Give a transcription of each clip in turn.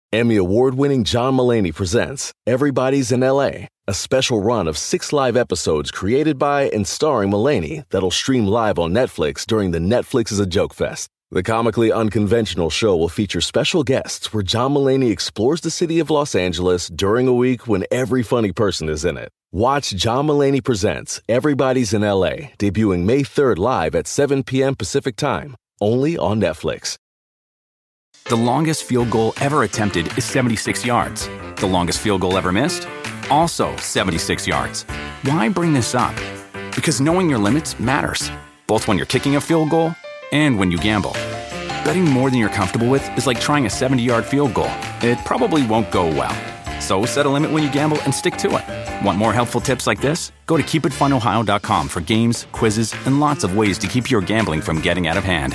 Emmy award-winning John Mulaney presents Everybody's in L.A., a special run of 6 live episodes created by and starring Mulaney that'll stream live on Netflix during the Netflix is a Joke Fest. The comically unconventional show will feature special guests where John Mulaney explores the city of Los Angeles during a week when every funny person is in it. Watch John Mulaney Presents Everybody's in L.A., debuting May 3rd live at 7 p.m. Pacific Time, only on Netflix. The longest field goal ever attempted is 76 yards. The longest field goal ever missed? Also 76 yards. Why bring this up? Because knowing your limits matters, both when you're kicking a field goal and when you gamble. Betting more than you're comfortable with is like trying a 70-yard field goal. It probably won't go well. So set a limit when you gamble and stick to it. Want more helpful tips like this? Go to keepitfunohio.com for games, quizzes, and lots of ways to keep your gambling from getting out of hand.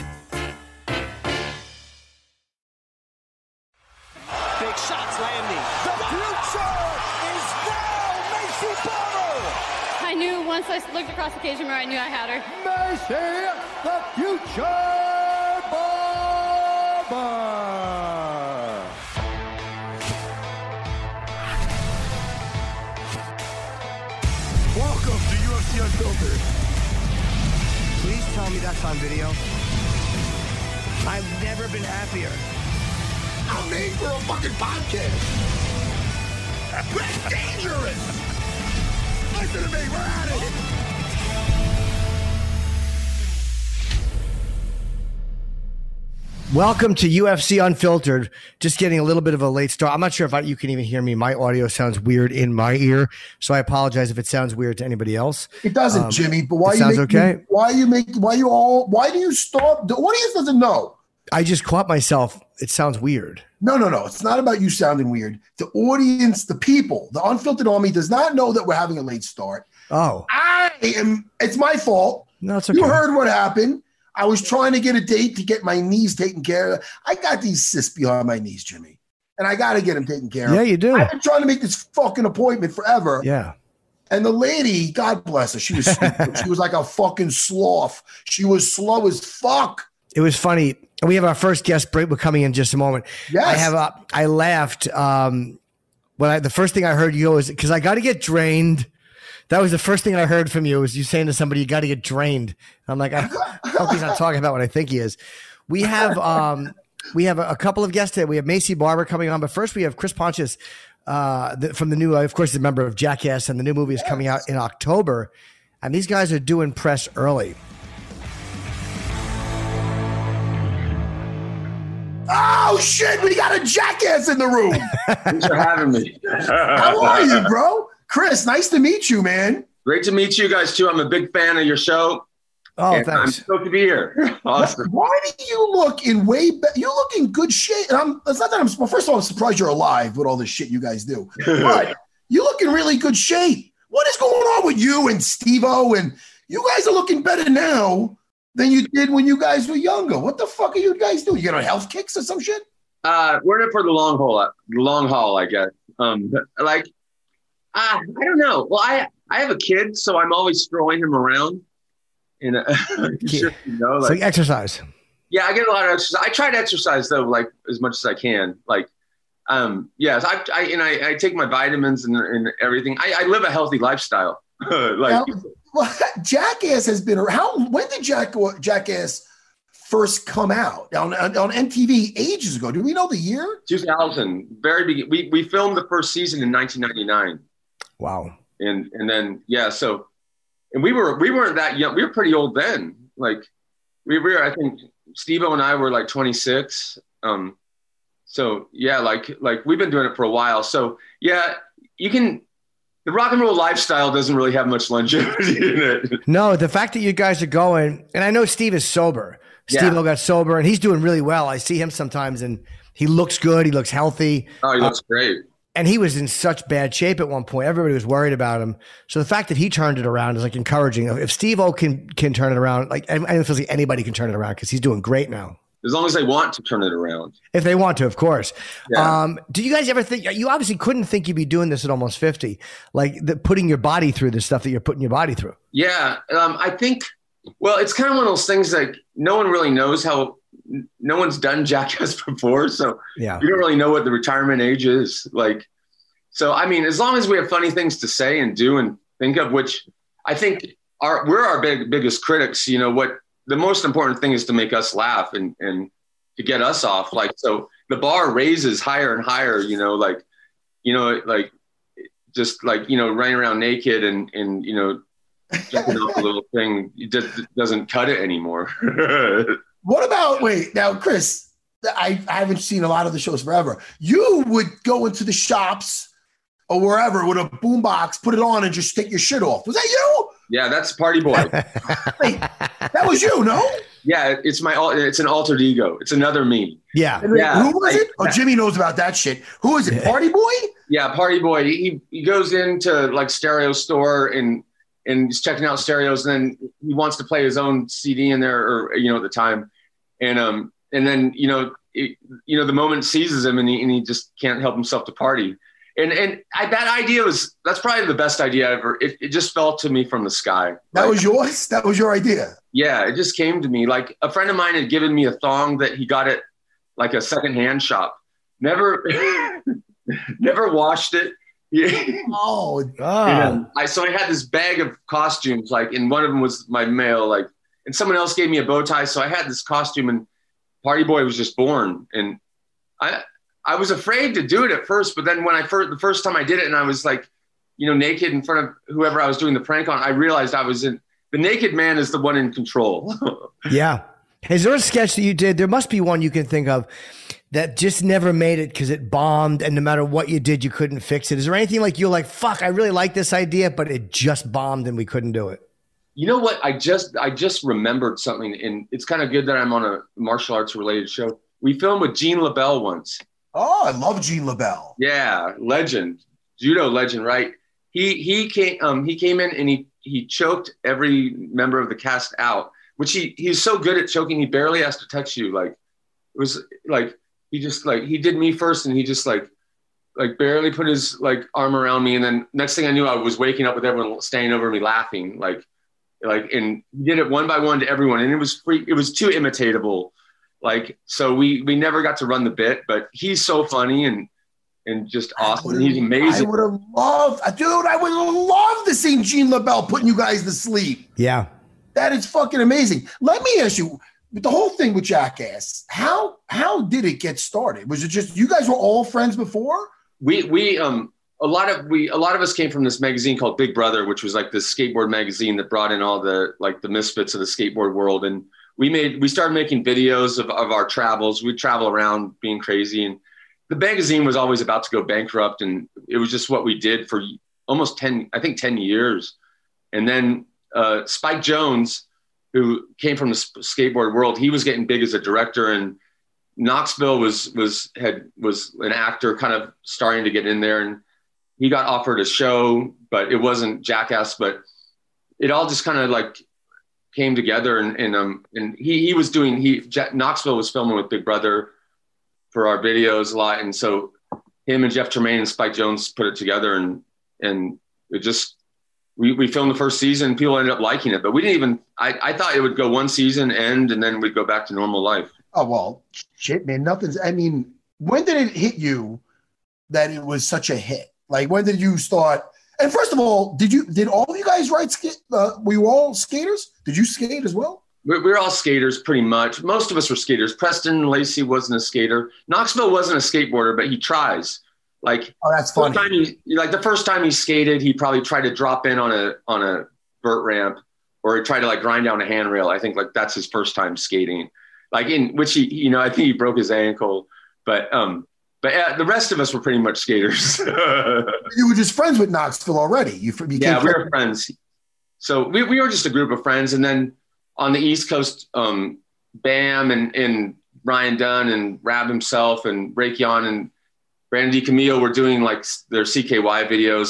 Once I looked across the cage mirror, I knew I had her. Macy, the future Barber. Welcome to UFC Unfiltered. Please tell me that's on video. I've never been happier. I'm made for a fucking podcast. That's dangerous. Listen to me, we're at it. Welcome to UFC Unfiltered. Just getting a little bit of a late start. I'm not sure if you can even hear me. My audio sounds weird in my ear, so I apologize if it sounds weird to anybody else. It doesn't, Jimmy. But why? Sounds okay. Why do you stop? The audience doesn't know. I just caught myself. It sounds weird. No. It's not about you sounding weird. The audience, the people, the Unfiltered Army does not know that we're having a late start. Oh. It's my fault. No, it's okay. You heard what happened. I was trying to get a date to get my knees taken care of. I got these cysts behind my knees, Jimmy, and I got to get them taken care of. Yeah, you do. I've been trying to make this fucking appointment forever. Yeah. And the lady, God bless her, she was stupid. She was like a fucking sloth. She was slow as fuck. It was funny. We have our first guest break. We're coming in just a moment. Yes. I laughed. The first thing I heard you go is because I got to get drained. That was the first thing I heard from you was you saying to somebody, you got to get drained. I'm like, I hope he's not talking about what I think he is. We have a couple of guests today. We have Macy Barber coming on, but first we have Chris Pontius from the new, of course, the member of Jackass, and the new movie is coming out in October. And these guys are doing press early. Oh, shit, we got a Jackass in the room. Thanks for having me. How are you, bro? Chris, nice to meet you, man. Great to meet you guys, too. I'm a big fan of your show. Oh, thanks. I'm stoked to be here. Awesome. Why do you look in you look in good shape? It's not that well, first of all, I'm surprised you're alive with all this shit you guys do. But you look in really good shape. What is going on with you and Steve-O? And you guys are looking better now than you did when you guys were younger. What the fuck are you guys doing? You get on health kicks or some shit? We're in it for the long haul, I guess. I don't know. Well, I have a kid, so I'm always throwing him around. So exercise. Yeah, I get a lot of exercise. I try to exercise though, like as much as I can. Yes, I take my vitamins and everything. I live a healthy lifestyle. Jackass has been around. When did Jackass first come out on MTV ages ago? Do we know the year? 2000. Very big. We filmed the first season in 1999. Wow. And then so, and we weren't that young. We were pretty old then. Like we were. I think Steve-O and I were like 26. So yeah, like we've been doing it for a while. So yeah, the rock and roll lifestyle doesn't really have much longevity in it. No, the fact that you guys are going, and I know Steve is sober. Steve-O got sober and he's doing really well. I see him sometimes and he looks good. He looks healthy. Oh, he looks great. And he was in such bad shape at one point. Everybody was worried about him. So the fact that he turned it around is like encouraging. If Steve-O can turn it around, like I don't feel like anybody can turn it around because he's doing great now. As long as they want to turn it around. If they want to, of course. Yeah. Do you guys ever think, you obviously couldn't think you'd be doing this at almost 50, like putting your body through the stuff that you're putting your body through? Yeah. I think, well, it's kind of one of those things like no one really knows how no one's done Jackass before, so Yeah. you don't really know what the retirement age is. Like, so I mean, as long as we have funny things to say and do and think of, which I think we're our biggest critics. You know, what the most important thing is to make us laugh and to get us off. Like, so the bar raises higher and higher. You know, like just like, you know, running around naked and you know, jumping off a little thing, it just doesn't cut it anymore. What about, wait, now, Chris, I haven't seen a lot of the shows forever. You would go into the shops or wherever with a boombox, put it on, and just take your shit off. Was that you? Yeah, that's Party Boy. Wait, that was you, no? Yeah, it's an altered ego. It's another me. Yeah. Yeah. Who was it? Oh, Jimmy knows about that shit. Who is it? Party Boy? Yeah, Party Boy. He goes into like stereo store and he's checking out stereos, and then he wants to play his own CD in there, or, you know, at the time. And then, you know, the moment seizes him and he just can't help himself to party. That idea that's probably the best idea ever. It just fell to me from the sky. That was yours? That was your idea? Yeah, it just came to me. Like, a friend of mine had given me a thong that he got at like a secondhand shop. Never washed it. Oh, So I had this bag of costumes, like, and one of them was my male, like, and someone else gave me a bow tie. So I had this costume, and Party Boy was just born. And I was afraid to do it at first, but then when the first time I did it and I was like, you know, naked in front of whoever I was doing the prank on, I realized the naked man is the one in control. Yeah. Is there a sketch that you did? There must be one you can think of that just never made it because it bombed, and no matter what you did, you couldn't fix it. Is there anything like you're like, fuck, I really like this idea, but it just bombed and we couldn't do it? You know what? I just remembered something, and it's kind of good that I'm on a martial arts related show. We filmed with Gene LaBelle once. Oh, I love Gene LaBelle. Yeah, legend, judo legend, right? He came in and he choked every member of the cast out, which he's so good at choking, he barely has to touch you. Like, it was like he just like he did me first, and he just like barely put his like arm around me, and then next thing I knew, I was waking up with everyone standing over me laughing, like, and he did it one by one to everyone, and it was too imitatable. Like, so we never got to run the bit, but he's so funny and just awesome. He's amazing. I would have loved to see Gene LaBelle putting you guys to sleep. Yeah. That is fucking amazing. Let me ask you, the whole thing with Jackass, how did it get started? Was it just you guys were all friends before? A lot of us came from this magazine called Big Brother, which was like this skateboard magazine that brought in all the misfits of the skateboard world. And we started making videos of our travels. We'd travel around being crazy, and the magazine was always about to go bankrupt, and it was just what we did for almost 10 years. And then Spike Jonze, who came from the skateboard world, he was getting big as a director, and Knoxville was an actor kind of starting to get in there, and he got offered a show, but it wasn't Jackass, but it all just kind of like came together, and Knoxville was filming with Big Brother for our videos a lot. And so him and Jeff Tremaine and Spike Jonze put it together, and it just, we filmed the first season. People ended up liking it, but we didn't even, I thought it would go one season, end, and then we'd go back to normal life. Oh, well, shit, man. When did it hit you that it was such a hit? Like, when did you start? And first of all, did all of you guys ride skate? Were you all skaters? Did you skate as well? We're all skaters, pretty much. Most of us were skaters. Preston Lacey wasn't a skater. Knoxville wasn't a skateboarder, but he tries. Like, oh, that's funny. The first time he skated, he probably tried to drop in on a vert ramp, or he tried to like grind down a handrail. I think like that's his first time skating. Like, in which I think he broke his ankle, but the rest of us were pretty much skaters. You were just friends with Knoxville already. We were friends. So we were just a group of friends. And then on the East Coast, Bam and Ryan Dunn and Rab himself and Raekwon and Brandon DiCamillo were doing like their CKY videos.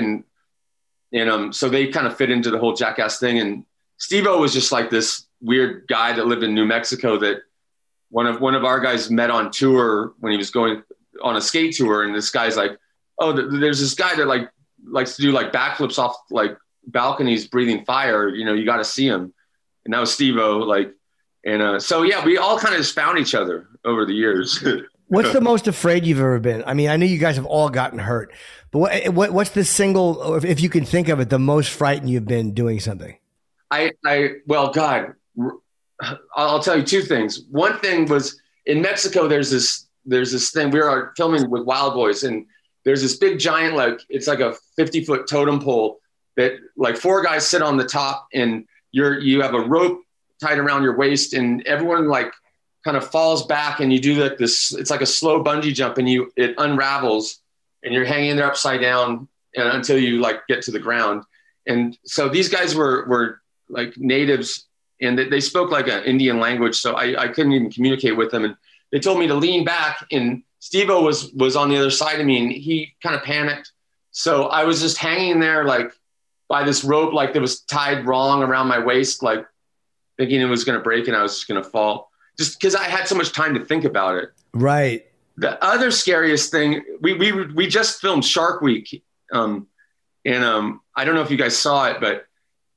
So they kind of fit into the whole Jackass thing. And Steve-O was just like this weird guy that lived in New Mexico that one of our guys met on tour when he was going on a skate tour. And this guy's like, oh, there's this guy that like likes to do like backflips off like balconies, breathing fire. You got to see him. And that was Steve-O. Like, And so, yeah, we all kind of just found each other over the years. What's the most afraid you've ever been? I mean, I know you guys have all gotten hurt, but what's the single, if you can think of it, the most frightened you've been doing something? Well, God, I'll tell you two things. One thing was in Mexico, there's this thing, we were filming with Wild Boys, and there's this big giant, like, it's like a 50-foot totem pole that like 4 guys sit on the top, and you have a rope tied around your waist, and everyone like kind of falls back, and you do like this, it's like a slow bungee jump, and it unravels, and you're hanging there upside down until you like get to the ground. And so these guys were like natives, and they spoke like an Indian language. So I couldn't even communicate with them. And they told me to lean back, and Steve-O was on the other side of me, and he kind of panicked. So I was just hanging there like by this rope, like that was tied wrong around my waist, like thinking it was going to break and I was just going to fall, just because I had so much time to think about it. Right. The other scariest thing, we just filmed Shark Week. I don't know if you guys saw it, but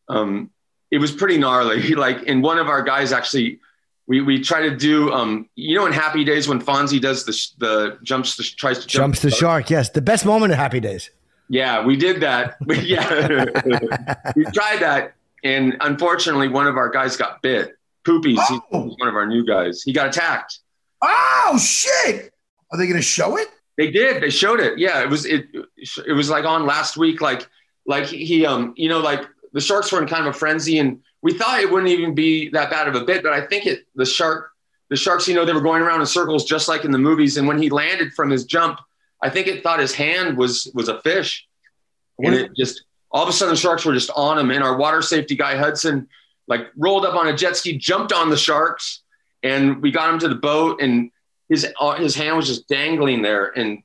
it was pretty gnarly. Like, and one of our guys actually, we try to do, in Happy Days when Fonzie does tries to jump the shark. Yes. The best moment of Happy Days. Yeah, we did that. Yeah, we tried that. And unfortunately, one of our guys got bit. Poopies, he's one of our new guys. He got attacked. Oh, shit. Are they going to show it? They did. They showed it. Yeah, it was like on last week. Like he like the sharks were in kind of a frenzy, and we thought it wouldn't even be that bad of a bit, but I think the sharks, they were going around in circles just like in the movies. And when he landed from his jump, I think it thought his hand was a fish. And it just, all of a sudden the sharks were just on him. And our water safety guy, Hudson, like rolled up on a jet ski, jumped on the sharks, and we got him to the boat, and his hand was just dangling there. And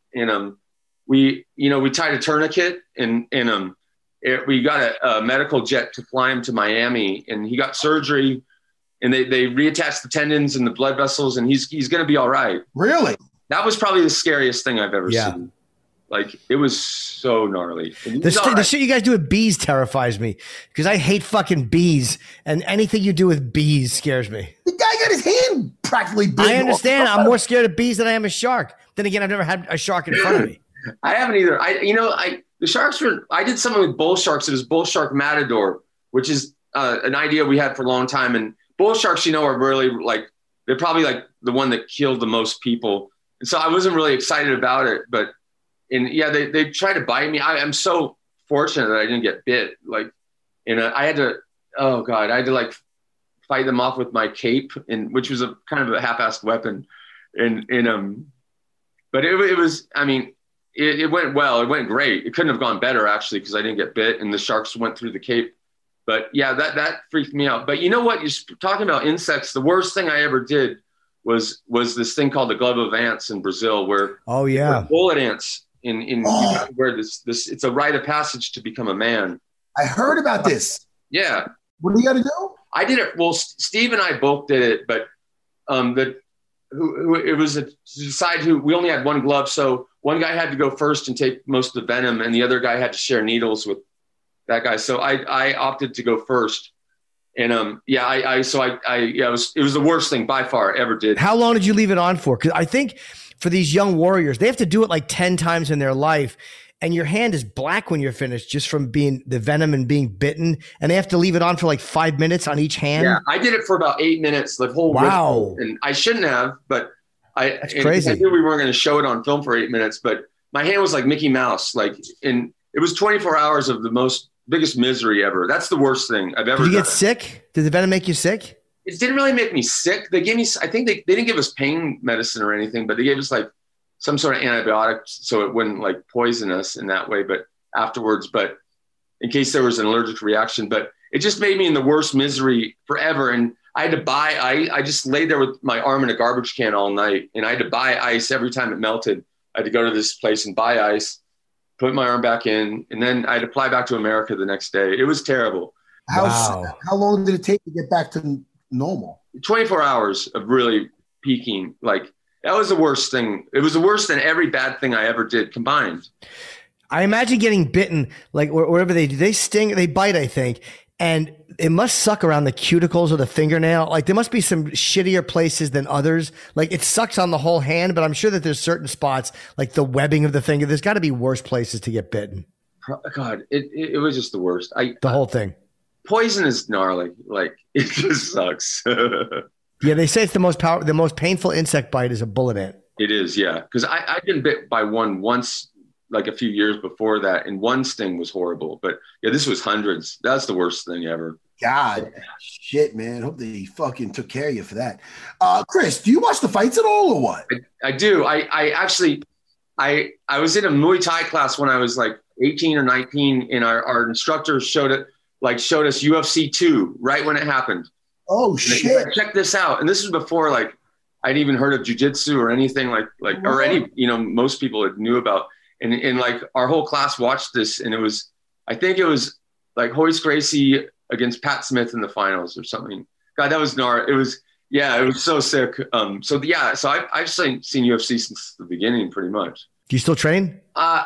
we tied a tourniquet, and we got a medical jet to fly him to Miami, and he got surgery, and they reattached the tendons and the blood vessels, and he's going to be all right. Really? That was probably the scariest thing I've ever seen. Like, it was so gnarly. The shit you guys do with bees terrifies me, because I hate fucking bees, and anything you do with bees scares me. The guy got his hand practically bitten. I understand. I'm more scared of bees than I am a shark. Then again, I've never had a shark in front of me. I haven't either. The sharks I did something with bull sharks. It was bull shark matador, which is an idea we had for a long time. And bull sharks, are really like, they're probably like the one that killed the most people. And so I wasn't really excited about it, they tried to bite me. I'm so fortunate that I didn't get bit. Like, I had to like fight them off with my cape, which was a kind of a half-assed weapon. But it was, it went well. It went great. It couldn't have gone better, actually, because I didn't get bit and the sharks went through the cape. But yeah, that freaked me out. But you know what? You're talking about insects. The worst thing I ever did was this thing called the glove of ants in Brazil, where bullet ants where this it's a rite of passage to become a man. I heard about this. Yeah. What do you got to do? I did it. Well, Steve and I both did it, but it was to decide who. We only had one glove, so one guy had to go first and take most of the venom, and the other guy had to share needles with that guy. So I opted to go first, and it was the worst thing by far I ever did. How long did you leave it on for? Because I think for these young warriors, they have to do it like 10 times in their life, and your hand is black when you're finished just from being the venom and being bitten, and they have to leave it on for like 5 minutes on each hand. Yeah, I did it for about 8 minutes, the whole ritual, and I shouldn't have, but that's crazy. I knew we weren't going to show it on film for 8 minutes, but my hand was like Mickey Mouse, and it was 24 hours of the biggest misery ever. That's the worst thing I've ever done. Did you get sick? Did the venom make you sick? It didn't really make me sick. They gave me, I think they didn't give us pain medicine or anything, but they gave us like some sort of antibiotic so it wouldn't like poison us in that way, but afterwards, but in case there was an allergic reaction, but it just made me in the worst misery forever. And I had to I just laid there with my arm in a garbage can all night, and I had to buy ice every time it melted. I had to go to this place and buy ice, put my arm back in, and then I had to fly back to America the next day. It was terrible. How long did it take to get back to normal? 24 hours of really peaking. Like, that was the worst thing. It was the worst than every bad thing I ever did combined. I imagine getting bitten, like wherever they do. They sting, they bite, I think. And it must suck around the cuticles or the fingernail. Like there must be some shittier places than others. Like it sucks on the whole hand, but I'm sure that there's certain spots like the webbing of the finger. There's got to be worse places to get bitten. God, it was just the worst. The whole thing. Poison is gnarly. Like it just sucks. Yeah, they say it's the most painful insect bite is a bullet ant. It is, yeah. Because I've been bit by one once, like a few years before that, and one sting was horrible. But yeah, this was hundreds. That's the worst thing ever. God, shit, man. Hope they fucking took care of you for that. Chris, do you watch the fights at all or what? I do. I actually was in a Muay Thai class when I was like 18 or 19, and our instructor showed us UFC 2 right when it happened. Oh shit! Like, check this out. And this was before like I'd even heard of jiu-jitsu or anything like or any most people had knew about. And like our whole class watched this, and I think it was like Royce Gracie against Pat Smith in the finals or something. God, that was gnarly. It was so sick. So I've seen UFC since the beginning, pretty much. Do you still train? I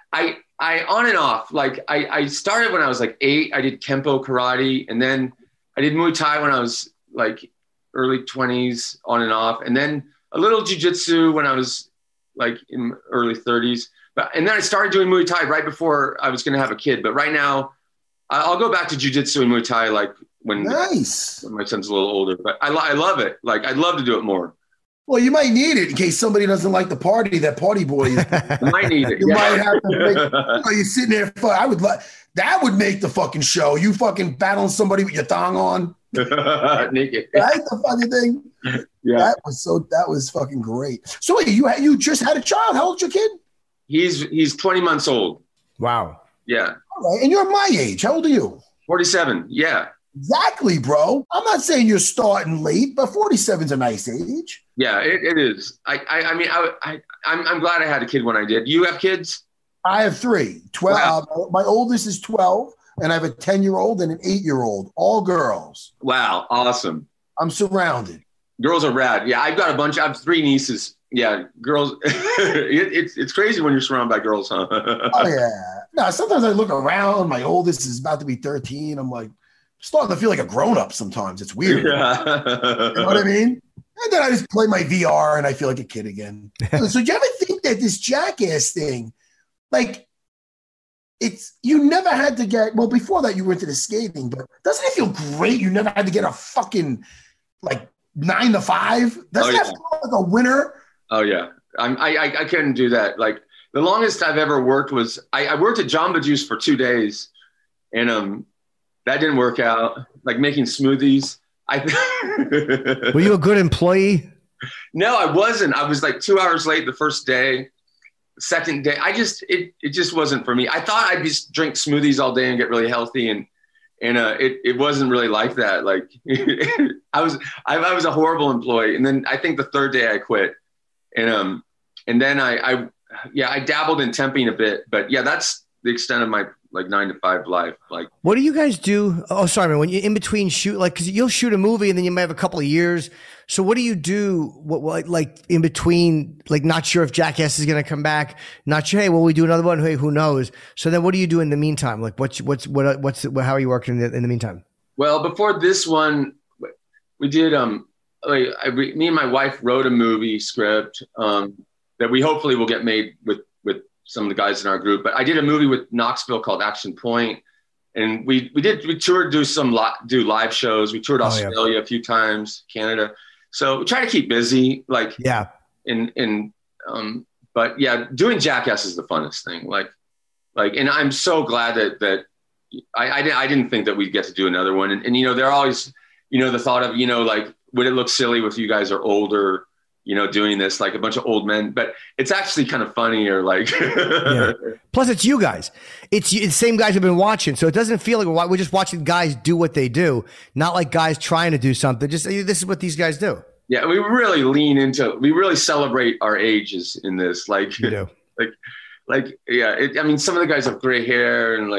on and off. Like I started when I was like 8. I did Kempo karate, and then I did Muay Thai when I was like early 20s, on and off, and then a little jiu-jitsu when I was like in early 30s. And then I started doing Muay Thai right before I was going to have a kid. But right now, I'll go back to jiu-jitsu and Muay Thai like when my son's a little older. But I love it. Like I'd love to do it more. Well, you might need it in case somebody doesn't like the party. That party boy, you might need it. You might have to. You're sitting there. That would make the fucking show. You fucking battling somebody with your thong on, naked. Right? The fucking thing. Yeah, that was fucking great. So wait, you just had a child. How old's your kid? He's 20 months old. Wow. Yeah. All right, and you're my age. How old are you? 47. Yeah. Exactly, bro. I'm not saying you're starting late, but 47 is a nice age. Yeah, it is. I mean, I'm glad I had a kid when I did. You have kids? I have 3. 12. Wow. My oldest is 12, and I have a 10-year-old and an 8-year-old, all girls. Wow, awesome. I'm surrounded. Girls are rad. Yeah, I have 3 nieces. Yeah, girls. It's crazy when you're surrounded by girls, huh? Oh, yeah. No, sometimes I look around. My oldest is about to be 13. I'm like, starting to feel like a grown-up sometimes. It's weird. Yeah. You know what I mean? And then I just play my VR and I feel like a kid again. So do you ever think that this Jackass thing, like, you never had to get, well, before that you were into the skating, but doesn't it feel great? You never had to get a fucking, like, 9 to 5? Doesn't that feel like a winner? Oh, yeah. I couldn't do that. Like, the longest I've ever worked was, I worked at Jamba Juice for 2 days, and that didn't work out. Like, making smoothies. Were you a good employee? No, I wasn't. I was like 2 hours late the first day. Second day, it just wasn't for me. I thought I'd just drink smoothies all day and get really healthy, and it wasn't really like that. Like I was a horrible employee. And then I think the third day I quit, and then I dabbled in temping a bit, but yeah, that's the extent of my like 9 to 5 life. Like, what do you guys do? Oh, sorry, man. When you're in between shoot, like, cause you'll shoot a movie and then you might have a couple of years. So what do you do? What like in between, like not sure if Jackass is going to come back. Not sure. Hey, will we do another one? Hey, who knows? So then what do you do in the meantime? Like how are you working in the meantime? Well, before this one, we did, me and my wife wrote a movie script, that we hopefully will get made with some of the guys in our group. But I did a movie with Knoxville called Action Point, and we toured, do live shows. We toured Australia a few times, Canada. So we try to keep busy, like, yeah. But yeah, doing Jackass is the funnest thing. Like, and I'm so glad that I didn't think that we'd get to do another one. And they're always, the thought of, like, would it look silly if you guys are older, doing this, like a bunch of old men, but it's actually kind of funny, or like, yeah. Plus it's you guys, it's the same guys have been watching. So it doesn't feel like we're just watching guys do what they do. Not like guys trying to do something. Just, this is what these guys do. Yeah. We really we really celebrate our ages in this. Like, you do. Yeah. Some of the guys have gray hair, and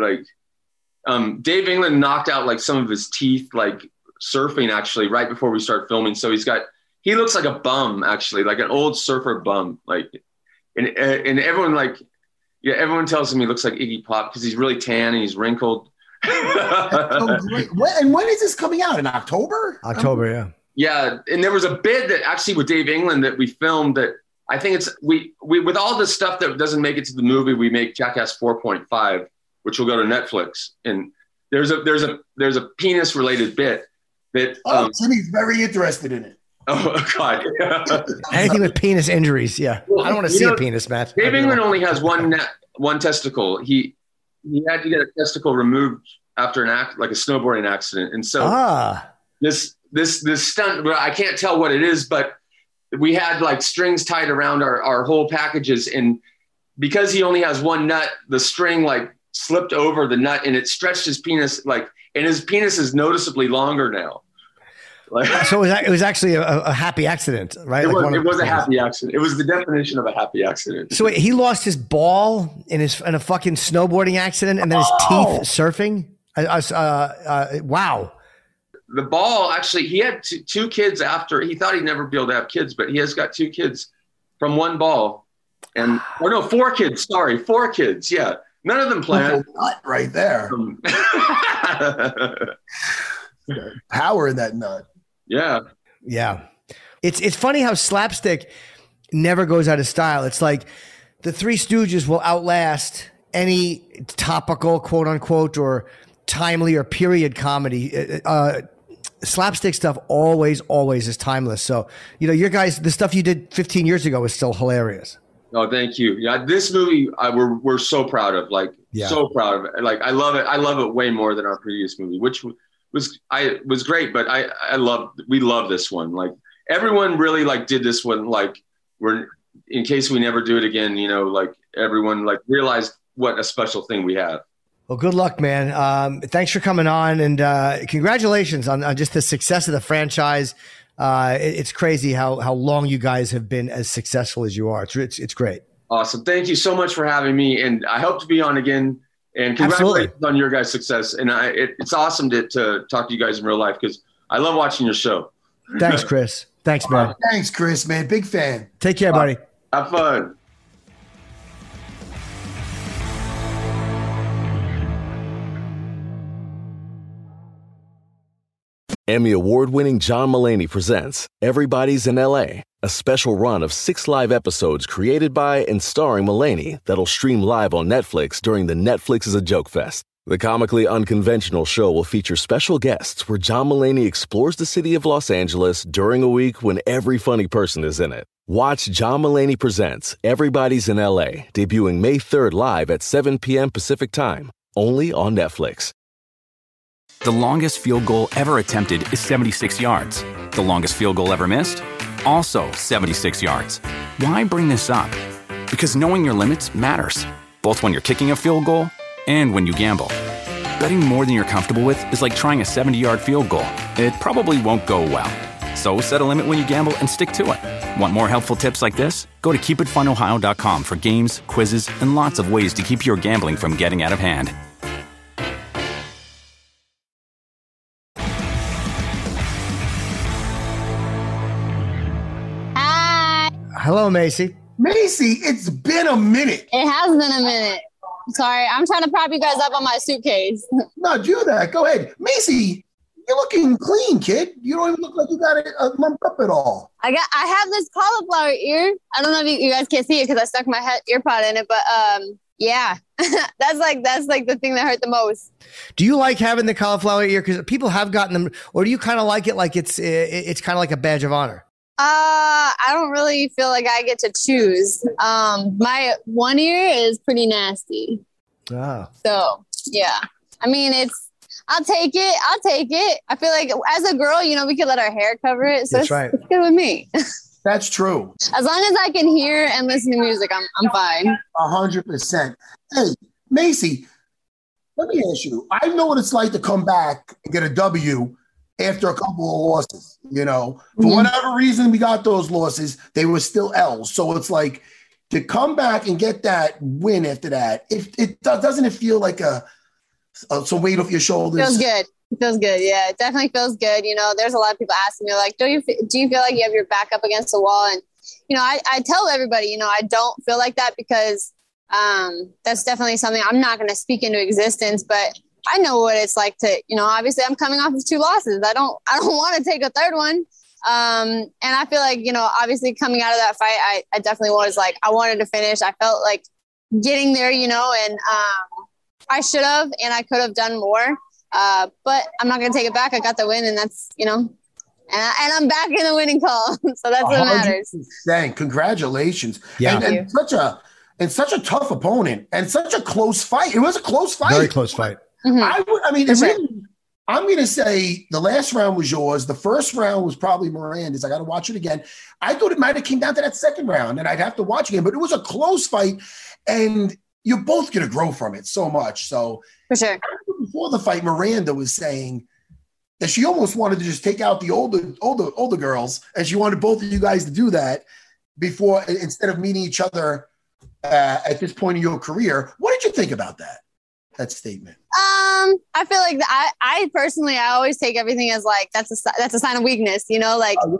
Dave England knocked out like some of his teeth, like surfing actually right before we start filming. So he looks like a bum, actually, like an old surfer bum. Like, and everyone everyone tells him he looks like Iggy Pop because he's really tan and he's wrinkled. Oh, great. When is this coming out? In October? October, yeah. Yeah, and there was a bid that actually with Dave England that we filmed that I think it's we with all the stuff that doesn't make it to the movie, we make Jackass 4.5, which will go to Netflix. And there's a penis related bit that Jimmy's very interested in it. Oh God! Anything with penis injuries, yeah. I don't want to see a penis, Matt. Dave England only has one testicle. He had to get a testicle removed after like a snowboarding accident, and so this stunt. I can't tell what it is, but we had like strings tied around our whole packages, and because he only has one nut, the string like slipped over the nut, and it stretched his penis and his penis is noticeably longer now. So it was actually a happy accident, right? It was a happy accident. It was the definition of a happy accident. So wait, he lost his ball in a fucking snowboarding accident, and then his teeth surfing. Wow. The ball, actually, he had two kids after. He thought he'd never be able to have kids, but he has got two kids from one ball. And, 4 kids. Sorry, 4 kids. Yeah. None of them planned. Nut right there. Power in that nut. Yeah. Yeah. It's funny how slapstick never goes out of style. It's like the Three Stooges will outlast any topical, quote unquote, or timely or period comedy. Slapstick stuff always is timeless. So, your guys, the stuff you did 15 years ago is still hilarious. Oh, thank you. Yeah, this movie we're so proud of. So proud of it. Like, I love it. I love it way more than our previous movie, which was great. But we love this one. Like, everyone really did this one. Like, we're in case we never do it again. Everyone realized what a special thing we have. Well, good luck, man. Thanks for coming on, and congratulations on just the success of the franchise. It's crazy how long you guys have been as successful as you are. It's great. Awesome. Thank you so much for having me, and I hope to be on again. And congratulations on your guys' success. And it's awesome to talk to you guys in real life because I love watching your show. Thanks, Chris. Thanks, man. Thanks, Chris, man. Big fan. Take care, buddy. Have fun. Emmy award-winning John Mulaney presents Everybody's in LA, a special run of 6 live episodes created by and starring Mulaney that'll stream live on Netflix during the Netflix is a Joke Fest. The comically unconventional show will feature special guests where John Mulaney explores the city of Los Angeles during a week when every funny person is in it. Watch John Mulaney Presents Everybody's in LA, debuting May 3rd live at 7 p.m. Pacific Time, only on Netflix. The longest field goal ever attempted is 76 yards. The longest field goal ever missed? Also 76 yards. Why bring this up? Because knowing your limits matters, both when you're kicking a field goal and when you gamble. Betting more than you're comfortable with is like trying a 70-yard field goal. It probably won't go well. So set a limit when you gamble and stick to it. Want more helpful tips like this? Go to keepitfunohio.com for games, quizzes, and lots of ways to keep your gambling from getting out of hand. Hello, Macy. Macy, it's been a minute. It has been a minute. Sorry, I'm trying to prop you guys up on my suitcase. No, do that. Go ahead. Macy, you're looking clean, kid. You don't even look like you got it lumped up at all. I have this cauliflower ear. I don't know if you guys can't see it because I stuck my ear pod in it, but yeah, that's like the thing that hurt the most. Do you like having the cauliflower ear? Because people have gotten them, or do you kind of like it like it's kind of like a badge of honor? I don't really feel like I get to choose. My one ear is pretty nasty. Oh. So yeah, I mean, I'll take it. I feel like as a girl, we could let our hair cover it. So that's right. It's good with me. That's true. As long as I can hear and listen to music, I'm fine. 100%. Hey, Macy, let me ask you. I know what it's like to come back and get a W after a couple of losses, For whatever reason we got those losses, they were still L's. So it's like to come back and get that win after that, doesn't it feel like some weight off your shoulders? It feels good. Yeah, it definitely feels good. There's a lot of people asking me like, do you feel like you have your back up against the wall? And, I tell everybody, I don't feel like that because that's definitely something I'm not going to speak into existence. But I know what it's like to, obviously I'm coming off of 2 losses. I don't want to take a third one. And I feel like, obviously coming out of that fight, I definitely was like, I wanted to finish. I felt like getting there, and I should have, and I could have done more. But I'm not going to take it back. I got the win, and that's, and I'm back in the winning call. So that's what matters. Congratulations. Yeah. And such a tough opponent and such a close fight. It was a close fight. Very close fight. Mm-hmm. I'm going to say the last round was yours. The first round was probably Miranda's. I got to watch it again. I thought it might have came down to that second round, and I'd have to watch again. But it was a close fight, and you're both going to grow from it so much. So for sure. Before the fight, Miranda was saying that she almost wanted to just take out the older girls, and she wanted both of you guys to do that instead of meeting each other at this point in your career. What did you think about that statement? I feel like I personally, I always take everything as like, that's a sign of weakness, like, not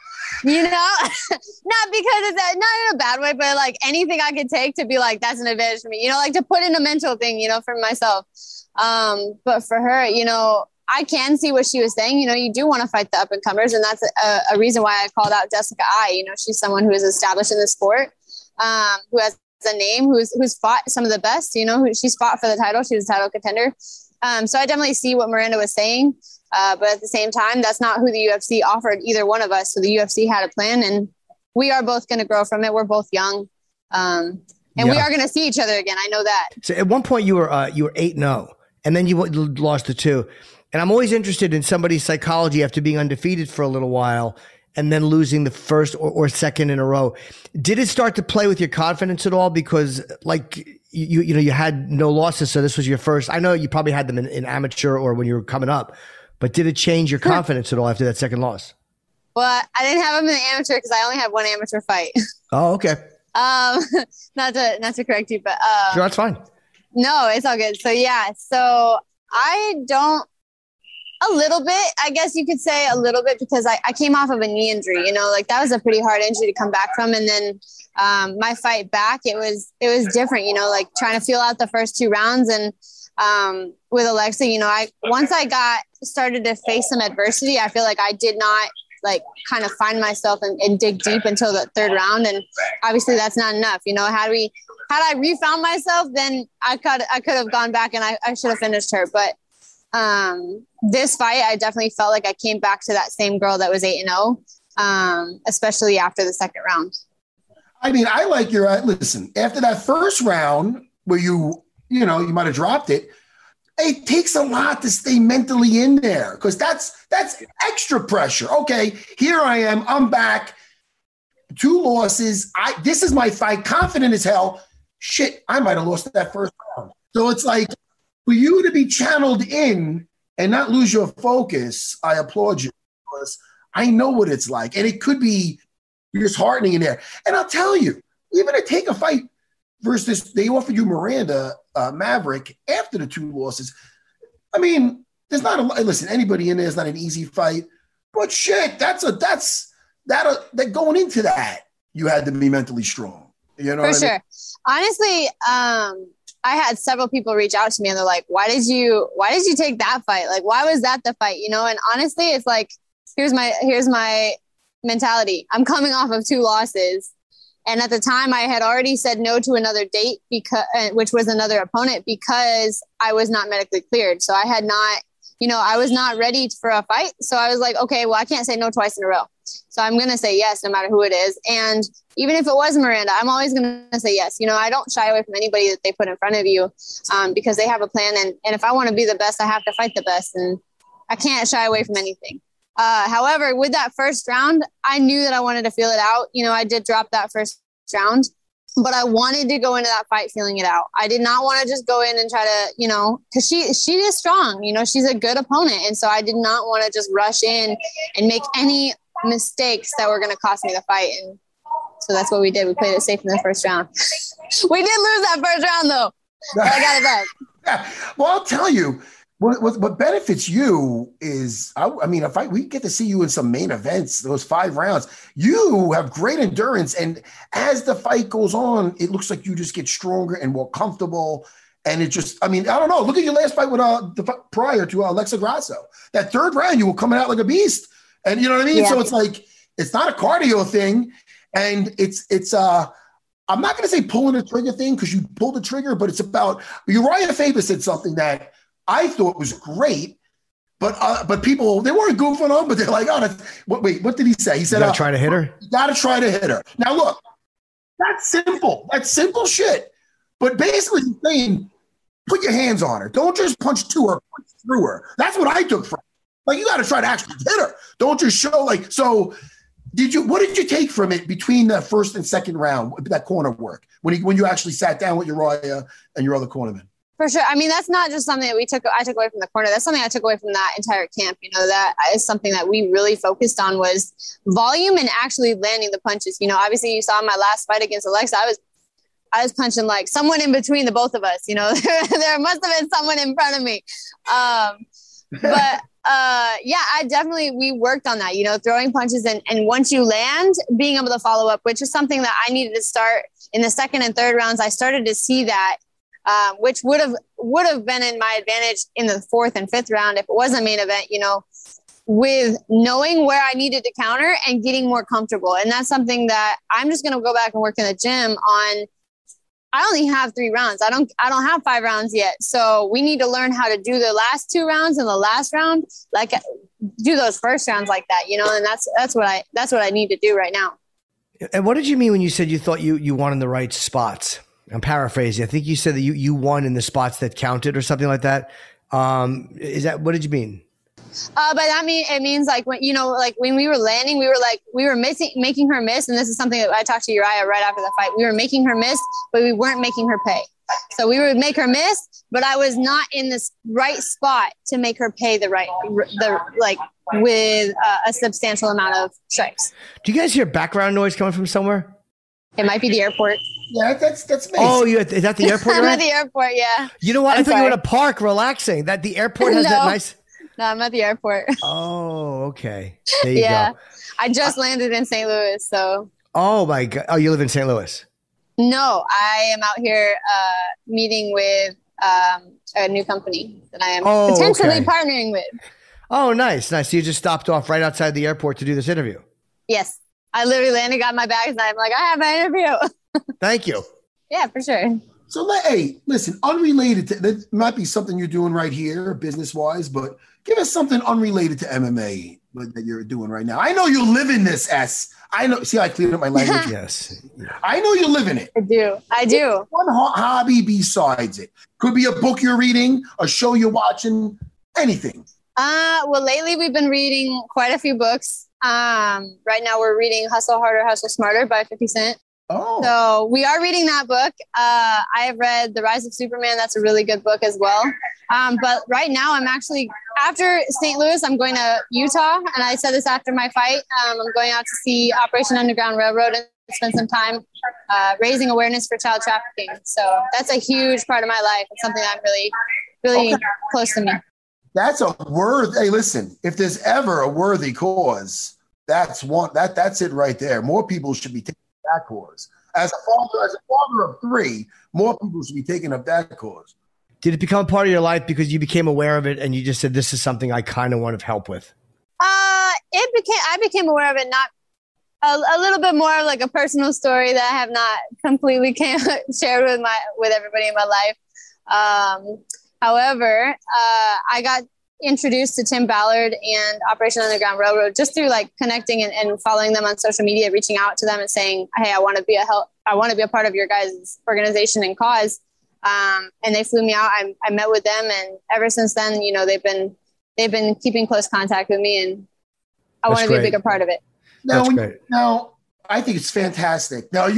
because it's not in a bad way, but like anything I could take to be like, that's an advantage for me, like to put in a mental thing, for myself. But for her, I can see what she was saying. You do want to fight the up and comers. And that's a reason why I called out Jessica Eye. She's someone who is established in the sport, who has a name, who's fought some of the best, she's fought for the title. She was a title contender. So I definitely see what Miranda was saying. But at the same time, that's not who the UFC offered either one of us. So the UFC had a plan, and we are both going to grow from it. We're both young. And we are going to see each other again. I know that. So at one point you were 8-0, and then you lost to 2. And I'm always interested in somebody's psychology after being undefeated for a little while and then losing the first or second in a row. Did it start to play with your confidence at all? Because like you had no losses, so this was your first. I know you probably had them in amateur or when you were coming up, but did it change your confidence at all after that second loss? Well, I didn't have them in the amateur because I only had one amateur fight. Oh, okay. Not to correct you, but sure, that's fine. No, it's all good. So yeah, so I don't. A little bit, I guess you could say a little bit, because I came off of a knee injury, like that was a pretty hard injury to come back from. And then my fight back, it was different, like trying to feel out the first 2 rounds. And with Alexa, once I started to face some adversity, I feel like I did not like kind of find myself and dig deep until the 3rd round. And obviously that's not enough. Had I refound myself, then I could have gone back and I should have finished her. But this fight, I definitely felt like I came back to that same girl that was 8-0, especially after the 2nd round. I mean, I like your listen. After that first round, where you might have dropped it, it takes a lot to stay mentally in there because that's extra pressure. Okay, here I am. I'm back. 2 losses. This is my fight. Confident as hell. Shit, I might have lost that first round. So it's like, for you to be channeled in and not lose your focus, I applaud you because I know what it's like. And it could be disheartening in there. And I'll tell you, even to take a fight versus they offered you Miranda Maverick after the 2 losses. I mean, there's not listen, anybody in there is not an easy fight. But shit, that going into that, you had to be mentally strong. You know For what sure. I mean? Honestly, I had several people reach out to me and they're like, why did you take that fight? Like, why was that the fight? And honestly, it's like, here's my mentality. I'm coming off of 2 losses. And at the time I had already said no to another date which was another opponent because I was not medically cleared. So I had not, I was not ready for a fight. So I was like, okay, well, I can't say no twice in a row. So I'm going to say yes, no matter who it is. And even if it was Miranda, I'm always going to say yes. I don't shy away from anybody that they put in front of you because they have a plan. And if I want to be the best, I have to fight the best. And I can't shy away from anything. However, with that first round, I knew that I wanted to feel it out. I did drop that first round, but I wanted to go into that fight feeling it out. I did not want to just go in and try to, because she is strong. She's a good opponent. And so I did not want to just rush in and make any mistakes that were going to cost me the fight. And so that's what we did. We played it safe in the first round. We did lose that first round though. But I got it back. Yeah. Well, I'll tell you, what benefits you is, if we get to see you in some main events, those 5 rounds, you have great endurance. And as the fight goes on, it looks like you just get stronger and more comfortable. And it just, I mean, I don't know. Look at your last fight with prior to Alexa Grasso. That third round, you were coming out like a beast. And you know what I mean? Yeah. So it's like, it's not a cardio thing. And it's I'm not going to say pulling the trigger thing because you pulled the trigger, but it's about Uriah Faber said something that I thought was great, but people, they weren't goofing on, but they're like, oh, wait, what did he say? He said, you gotta try to hit her. You got to try to hit her. Now look, that's simple. That's simple shit. But basically he's saying, put your hands on her. Don't just punch to her, punch through her. That's what I took from it. Like, you got to try to actually hit her. Don't just show like, so what did you take from it between the first and second round, that corner work, when you actually sat down with Uriah and your other cornerman? For sure. I mean, that's not just something that I took away from the corner. That's something I took away from that entire camp. You know, that is something that we really focused on was volume and actually landing the punches. You know, obviously you saw my last fight against Alexa. I was punching like someone in between the both of us, you know, there must have been someone in front of me. We worked on that, you know, throwing punches and once you land, being able to follow up, which is something that I needed to start in the second and third rounds. I started to see that, which would have been in my advantage in the fourth and fifth round if it wasn't a main event, you know, with knowing where I needed to counter and getting more comfortable. And that's something that I'm just going to go back and work in the gym on. I only have 3 rounds. I don't have 5 rounds yet. So we need to learn how to do the last 2 rounds and the last round, like do those first rounds like that, you know, and that's what I need to do right now. And what did you mean when you said you thought you won in the right spots? I'm paraphrasing. I think you said that you won in the spots that counted or something like that. What did you mean? But that means like when, you know, like when we were landing, we were making her miss. And this is something that I talked to Uriah right after the fight. We were making her miss, but we weren't making her pay. So we would make her miss, but I was not in this right spot to make her pay with a substantial amount of strikes. Do you guys hear background noise coming from somewhere? It might be the airport. Yeah, that's me. Oh, is that the airport? I'm at the airport. Yeah. You know what? I thought you were in a park relaxing. That the airport has that nice. No, I'm at the airport. Oh, okay. There you go. I just landed in St. Louis, so. Oh my God! Oh, you live in St. Louis? No, I am out here meeting with a new company that I am potentially partnering with. Oh, nice. So you just stopped off right outside the airport to do this interview? Yes, I literally landed, got my bags, and I'm like, I have my interview. Thank you. Yeah, for sure. So, hey, listen, unrelated to that might be something you're doing right here, business-wise, but give us something unrelated to MMA that you're doing right now. I know you live in this, S. I know. See how I cleared up my language? Yes. I know you live in it. I do. One hobby besides it. Could be a book you're reading, a show you're watching, anything. Well, lately we've been reading quite a few books. Right now we're reading Hustle Harder, Hustle Smarter by 50 Cent. Oh. So we are reading that book. I have read The Rise of Superman. That's a really good book as well. But right now I'm actually, after St. Louis, I'm going to Utah. And I said this after my fight. I'm going out to see Operation Underground Railroad and spend some time raising awareness for child trafficking. So that's a huge part of my life. It's something I'm really, really close to me. That's a word. Hey, listen, if there's ever a worthy cause, that's it right there. More people should be taking that cause. As a father of 3, more people should be taking up that cause. Did it become part of your life because you became aware of it and you just said, this is something I kind of want to help with? I became aware of it, not a little bit more of like a personal story that I have not completely shared with everybody in my life. However, I got introduced to Tim Ballard and Operation Underground Railroad just through like connecting and following them on social media, reaching out to them and saying, hey, I want to be a part of your guys' organization and cause. And they flew me out. I met with them, and ever since then, you know, they've been keeping close contact with me, and I want to be a bigger part of it. Now, I think it's fantastic. Now,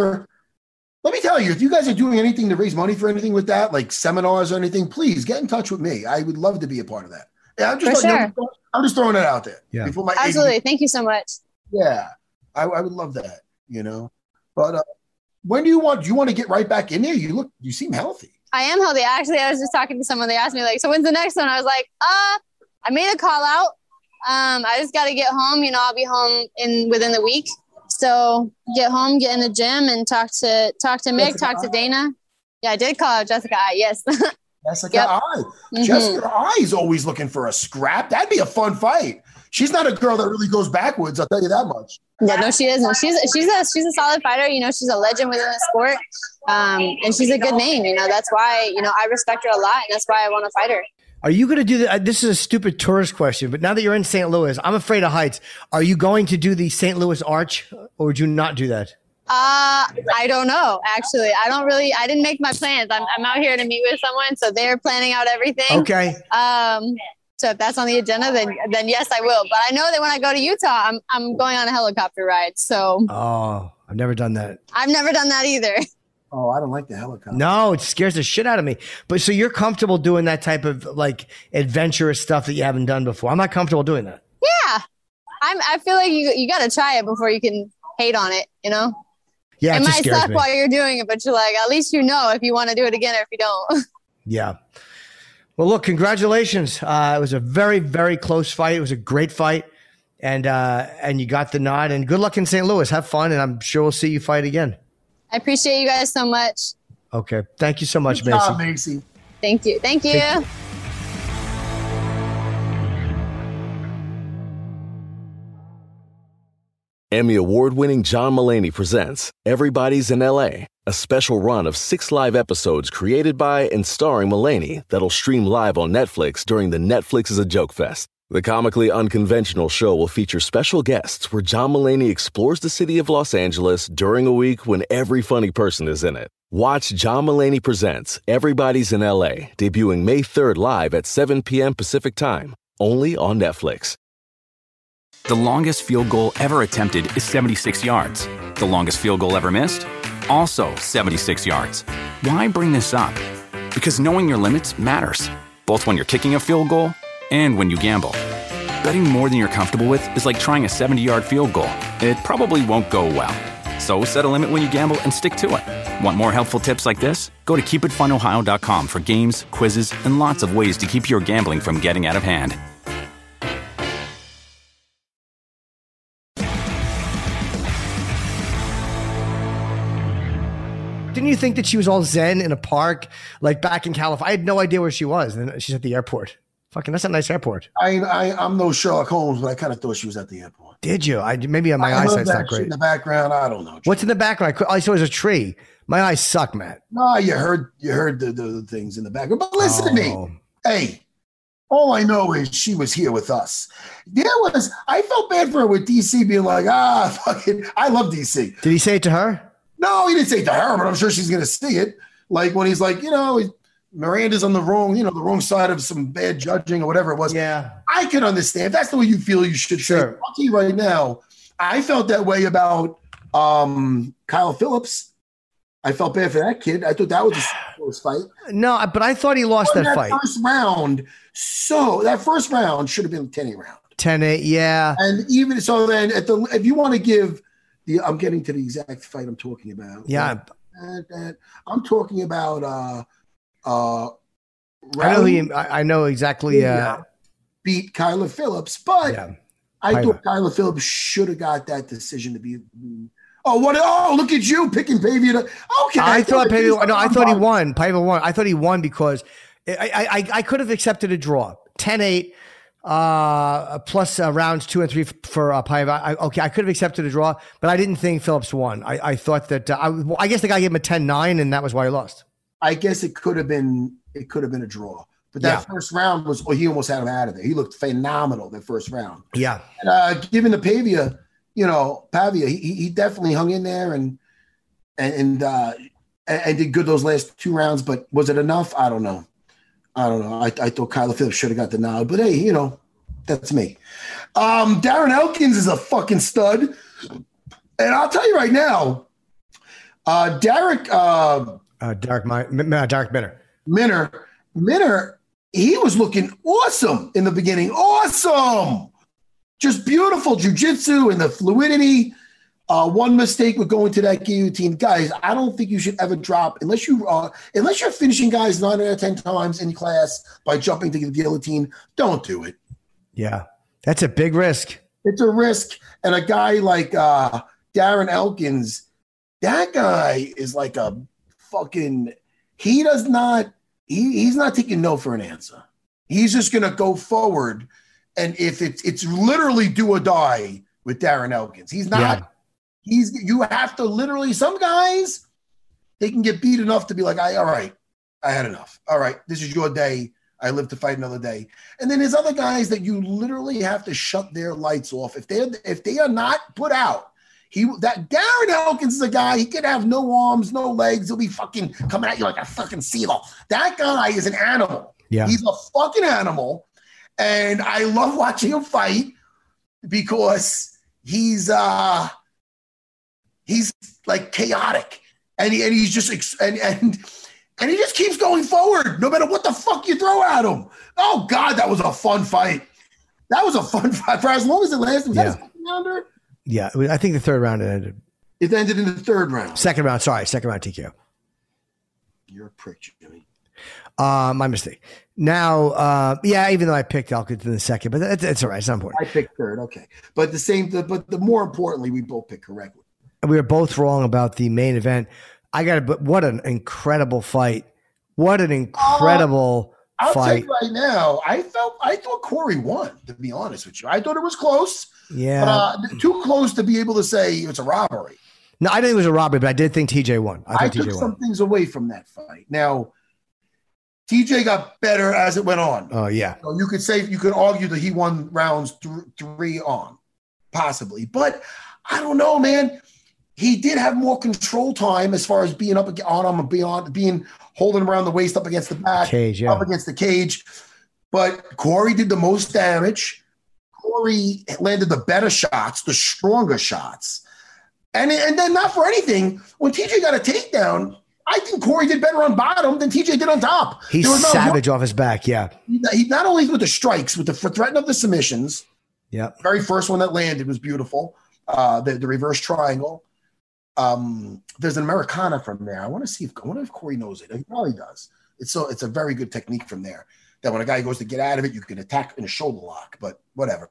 let me tell you, if you guys are doing anything to raise money for anything with that, like seminars or anything, please get in touch with me. I would love to be a part of that. Yeah, I'm just throwing it out there. Yeah, absolutely. Thank you so much. Yeah, I would love that. You know, but when do you want to get right back in there? You seem healthy. I am healthy. Actually, I was just talking to someone. They asked me like, so when's the next one? I was like, I made a call out. I just got to get home. You know, I'll be home within the week. So get home, get in the gym, and talk to Mick, talk to Dana. Yeah, I did call out Jessica Eye. Yes. Jessica Eye. Jessica Eye is always looking for a scrap. That'd be a fun fight. She's not a girl that really goes backwards. I'll tell you that much. Yeah, no, she isn't. She's a solid fighter. You know, she's a legend within the sport, and she's a good name. You know, that's why I respect her a lot, and that's why I want to fight her. Are you going to do that? This is a stupid tourist question, but now that you're in St. Louis, I'm afraid of heights. Are you going to do the St. Louis Arch, or would you not do that? I don't know. Actually, I didn't make my plans. I'm out here to meet with someone, so they're planning out everything. Okay. So if that's on the agenda, then yes, I will. But I know that when I go to Utah, I'm going on a helicopter ride. So. Oh, I've never done that. I've never done that either. Oh, I don't like the helicopter. No, it scares the shit out of me. But so you're comfortable doing that type of like adventurous stuff that you haven't done before? I'm not comfortable doing that. Yeah, I feel like you got to try it before you can hate on it. You know. Yeah, it might suck while you're doing it, but you're like, at least you know if you want to do it again or if you don't. Yeah. Well, look, congratulations. It was a very, very close fight. It was a great fight, and you got the nod. And good luck in St. Louis. Have fun, and I'm sure we'll see you fight again. I appreciate you guys so much. Okay. Thank you so much, Good job, Macy. Thank you. Thank you. Emmy award-winning John Mulaney presents Everybody's in LA, a special run of 6 live episodes created by and starring Mulaney that'll stream live on Netflix during the Netflix is a Joke Fest. The comically unconventional show will feature special guests where John Mulaney explores the city of Los Angeles during a week when every funny person is in it. Watch John Mulaney Presents Everybody's in LA, debuting May 3rd live at 7 p.m. Pacific Time, only on Netflix. The longest field goal ever attempted is 76 yards. The longest field goal ever missed? Also 76 yards. Why bring this up? Because knowing your limits matters, both when you're kicking a field goal and when you gamble. Betting more than you're comfortable with is like trying a 70-yard field goal. It probably won't go well. So set a limit when you gamble and stick to it. Want more helpful tips like this? Go to keepitfunohio.com for games, quizzes, and lots of ways to keep your gambling from getting out of hand. Didn't you think that she was all zen in a park, like back in California? I had no idea where she was. And then she's at the airport. Fucking, that's a nice airport. I'm no Sherlock Holmes, but I kind of thought she was at the airport. Did you? Maybe my eyesight's not great. In the background, I don't know. What's in the background? I saw it was a tree. My eyes suck, Matt. No, you heard the things in the background. But listen to me. Hey, all I know is she was here with us. I felt bad for her with DC being like, fucking, I love DC. Did he say it to her? No, he didn't say it to her, but I'm sure she's going to see it. Like when he's like, Miranda's on the wrong side of some bad judging or whatever it was. Yeah. I can understand. If that's the way you feel, you should say. I'll tell you right now, I felt that way about Kyle Phillips. I felt bad for that kid. I thought that was a close fight. No, but I thought he lost that fight. That first round should have been 10-8 round. 10-8, yeah. And even so then if you want to give I'm getting to the exact fight I'm talking about. Yeah. I'm talking about I know exactly. Beat Kyler Phillips, but I thought Kyler Phillips should have got that decision to be. Look at you picking Pavia. Okay, I thought he won. Pavia won. I thought he won because I could have accepted a draw. 10-8. Plus rounds 2 and 3 for Paiva. I could have accepted a draw, but I didn't think Phillips won. I thought that I guess the guy gave him a 10-9, and that was why he lost. I guess it could have been a draw, but that first round was. He almost had him out of there. He looked phenomenal that first round. Yeah, and, given the Pavia, he definitely hung in there and did good those last 2 rounds. But was it enough? I don't know. I thought Kyler Phillips should have got the nod, but hey, that's me. Darren Elkins is a fucking stud, and I'll tell you right now, Derek Minner, he was looking awesome in the beginning. Awesome, just beautiful jiu-jitsu and the fluidity. One mistake with going to that guillotine, guys. I don't think you should ever drop unless you're finishing guys 9 out of 10 times in class by jumping to the guillotine. Don't do it. Yeah, that's a big risk. It's a risk, and a guy like Darren Elkins, that guy is like a fucking. he does not. He's not taking no for an answer. He's just going to go forward, and if it's literally do or die with Darren Elkins. He's not. Yeah. You have to literally. Some guys, they can get beat enough to be like, all right, I had enough. All right, this is your day. I live to fight another day. And then there's other guys that you literally have to shut their lights off if they are not put out. That Darren Elkins is a guy. He could have no arms, no legs. He'll be fucking coming at you like a fucking seagull. That guy is an animal. Yeah, he's a fucking animal, and I love watching him fight because he's like chaotic, and he's just and he just keeps going forward no matter what the fuck you throw at him. Oh, God, that was a fun fight. That was a fun fight for as long as it lasted. Was that a second rounder? Yeah, I think the third round it ended. It ended in the third round. Second round TKO. You're a prick, Jimmy. My mistake. Now, even though I picked Elkins in the second, but it's all right. It's not important. I picked third, okay. But the more importantly, we both picked correctly. We were both wrong about the main event. But what an incredible fight. What an incredible I'll fight. tell you right now, I thought Corey won, to be honest with you. I thought it was close. Yeah. But too close to be able to say it's a robbery. No, I didn't think it was a robbery, but I did think TJ won. I took some things away from that fight. Now, TJ got better as it went on. Oh, yeah. So you could argue that he won rounds 3 on, possibly. But I don't know, man. He did have more control time as far as being up on him and being holding him around the waist, up against the back, up against the cage. But Corey did the most damage. Corey landed the better shots, the stronger shots. And then not for anything, when TJ got a takedown, I think Corey did better on bottom than TJ did on top. He's savage off his back, yeah. He not only with the strikes, with the threat of the submissions. Yeah. Very first one that landed was beautiful. The reverse triangle. There's an Americana from there. I wonder if Corey knows it. He probably does. It's a very good technique from there. That when a guy goes to get out of it, you can attack in a shoulder lock. But whatever.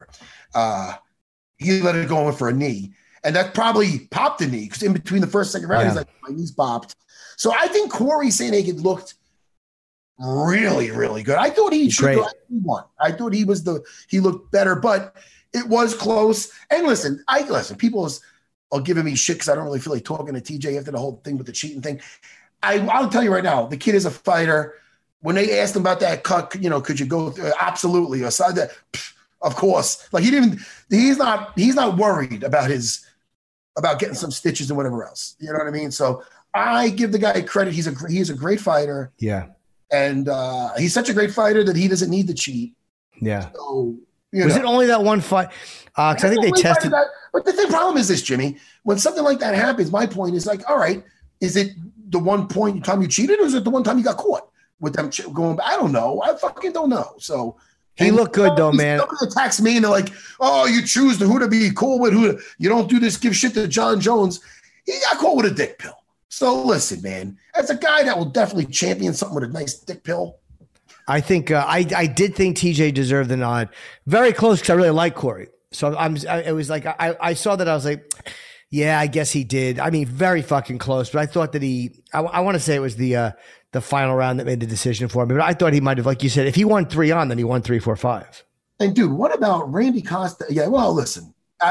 He let it go in for a knee, and that probably popped the knee because in between the first and second round, he's like, my knee's popped. So I think Corey Sandhagen looked really, really good. I thought he should have won. I thought he looked better, but it was close. And listen, people are giving me shit because I don't really feel like talking to TJ after the whole thing with the cheating thing. I'll tell you right now, the kid is a fighter. When they asked him about that cut, could you go through? Absolutely. Aside that, of course. Like he's not worried about getting some stitches and whatever else. You know what I mean? So I give the guy credit. He's a great fighter. Yeah. And he's such a great fighter that he doesn't need to cheat. Yeah. So, was it only that one fight? Because I think they tested. But the problem is this, Jimmy. When something like that happens, my point is like, all right, is it the one point in time you cheated, or is it the one time you got caught with them going? I don't know. I fucking don't know. So he looked good though, man. Somebody attacks me and they're like, "Oh, you choose who to be cool with, you don't do this, give shit to John Jones." He got caught with a dick pill. So listen, man, as a guy that will definitely champion something with a nice dick pill. I think I did think TJ deserved the nod. Very close because I really like Corey. So it was like I saw that, I was like, yeah, I guess he did. I mean, very fucking close. But I thought that I want to say it was the final round that made the decision for me. But I thought he might have, like you said, if he won 3 on, then he won 3, 4, 5. And dude, what about Randy Costa? Yeah, well, listen,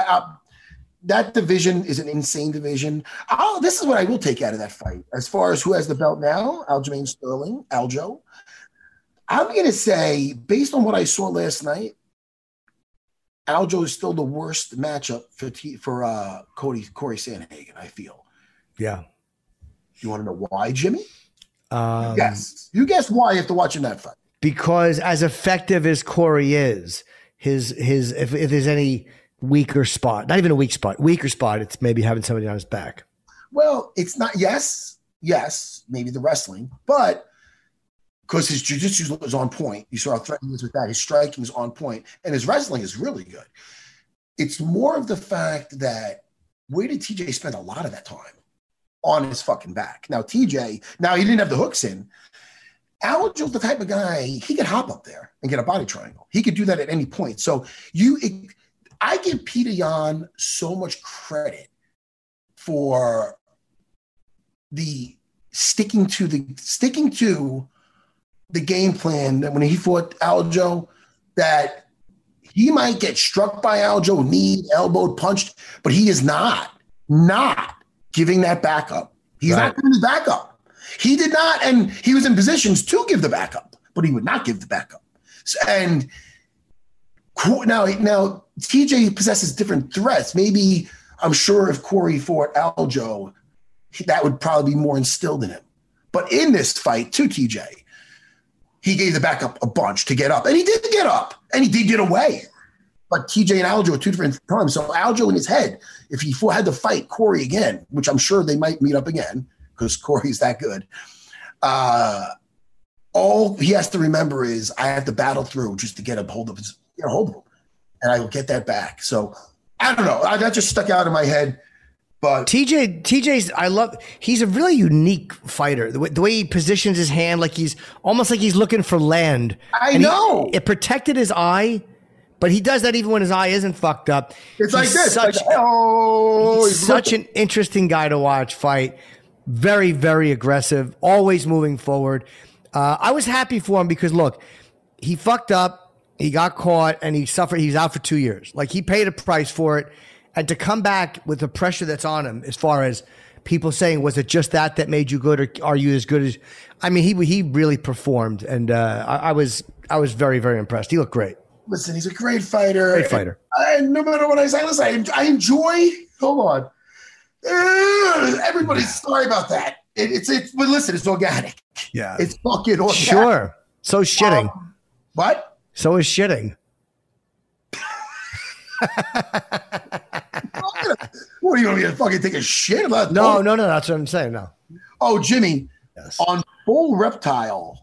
that division is an insane division. This is what I will take out of that fight. As far as who has the belt now, Aljamain Sterling, Aljo. I'm going to say, based on what I saw last night, Aljo is still the worst matchup for Corey Sandhagen, I feel. Yeah. You want to know why, Jimmy? Yes. You guess why after watching that fight. Because as effective as Corey is, if there's any weaker spot, not even a weaker spot, it's maybe having somebody on his back. Well, it's not, yes, maybe the wrestling, but because his jiu-jitsu is on point. You saw how threatening he is with that. His striking is on point, and his wrestling is really good. It's more of the fact that where did TJ spend a lot of that time? On his fucking back. Now, TJ, he didn't have the hooks in. Aljo's the type of guy, he could hop up there and get a body triangle. He could do that at any point. So I give Peter Yan so much credit for the sticking to the game plan that when he fought Aljo, that he might get struck by Aljo, knee, elbowed, punched, but he is not giving that backup. He's not giving the backup. He did not, and he was in positions to give the backup, but he would not give the backup. And now TJ possesses different threats. Maybe I'm sure if Corey fought Aljo, that would probably be more instilled in him. But in this fight to TJ, he gave the backup a bunch to get up. And he did get up. And he did get away. But TJ and Aljo are two different times. So Aljo in his head, if he had to fight Corey again, which I'm sure they might meet up again because Corey's that good, all he has to remember is I have to battle through just to get a hold of him. And I will get that back. So I don't know. That just stuck out in my head. But TJ's, he's a really unique fighter. The way he positions his hand, like he's almost like he's looking for land. I know. It protected his eye, but he does that even when his eye isn't fucked up. It's like this. He's such an interesting guy to watch fight. Very, very aggressive, always moving forward. I was happy for him because, look, he fucked up, he got caught, and he suffered. He's out for 2 years. Like, he paid a price for it. And to come back with the pressure that's on him, as far as people saying, was it just that made you good, or are you as good as? I mean, he really performed, and I was very, very impressed. He looked great. Listen, he's a great fighter. Great fighter. And no matter what I say, listen, I enjoy. Hold on, everybody's sorry about that. But listen, it's organic. Yeah, it's fucking organic. Sure. So is shitting. What? So is shitting. What are you going to fucking take a shit about? No, that's what I'm saying. No. Oh, Jimmy, yes. On Full Reptile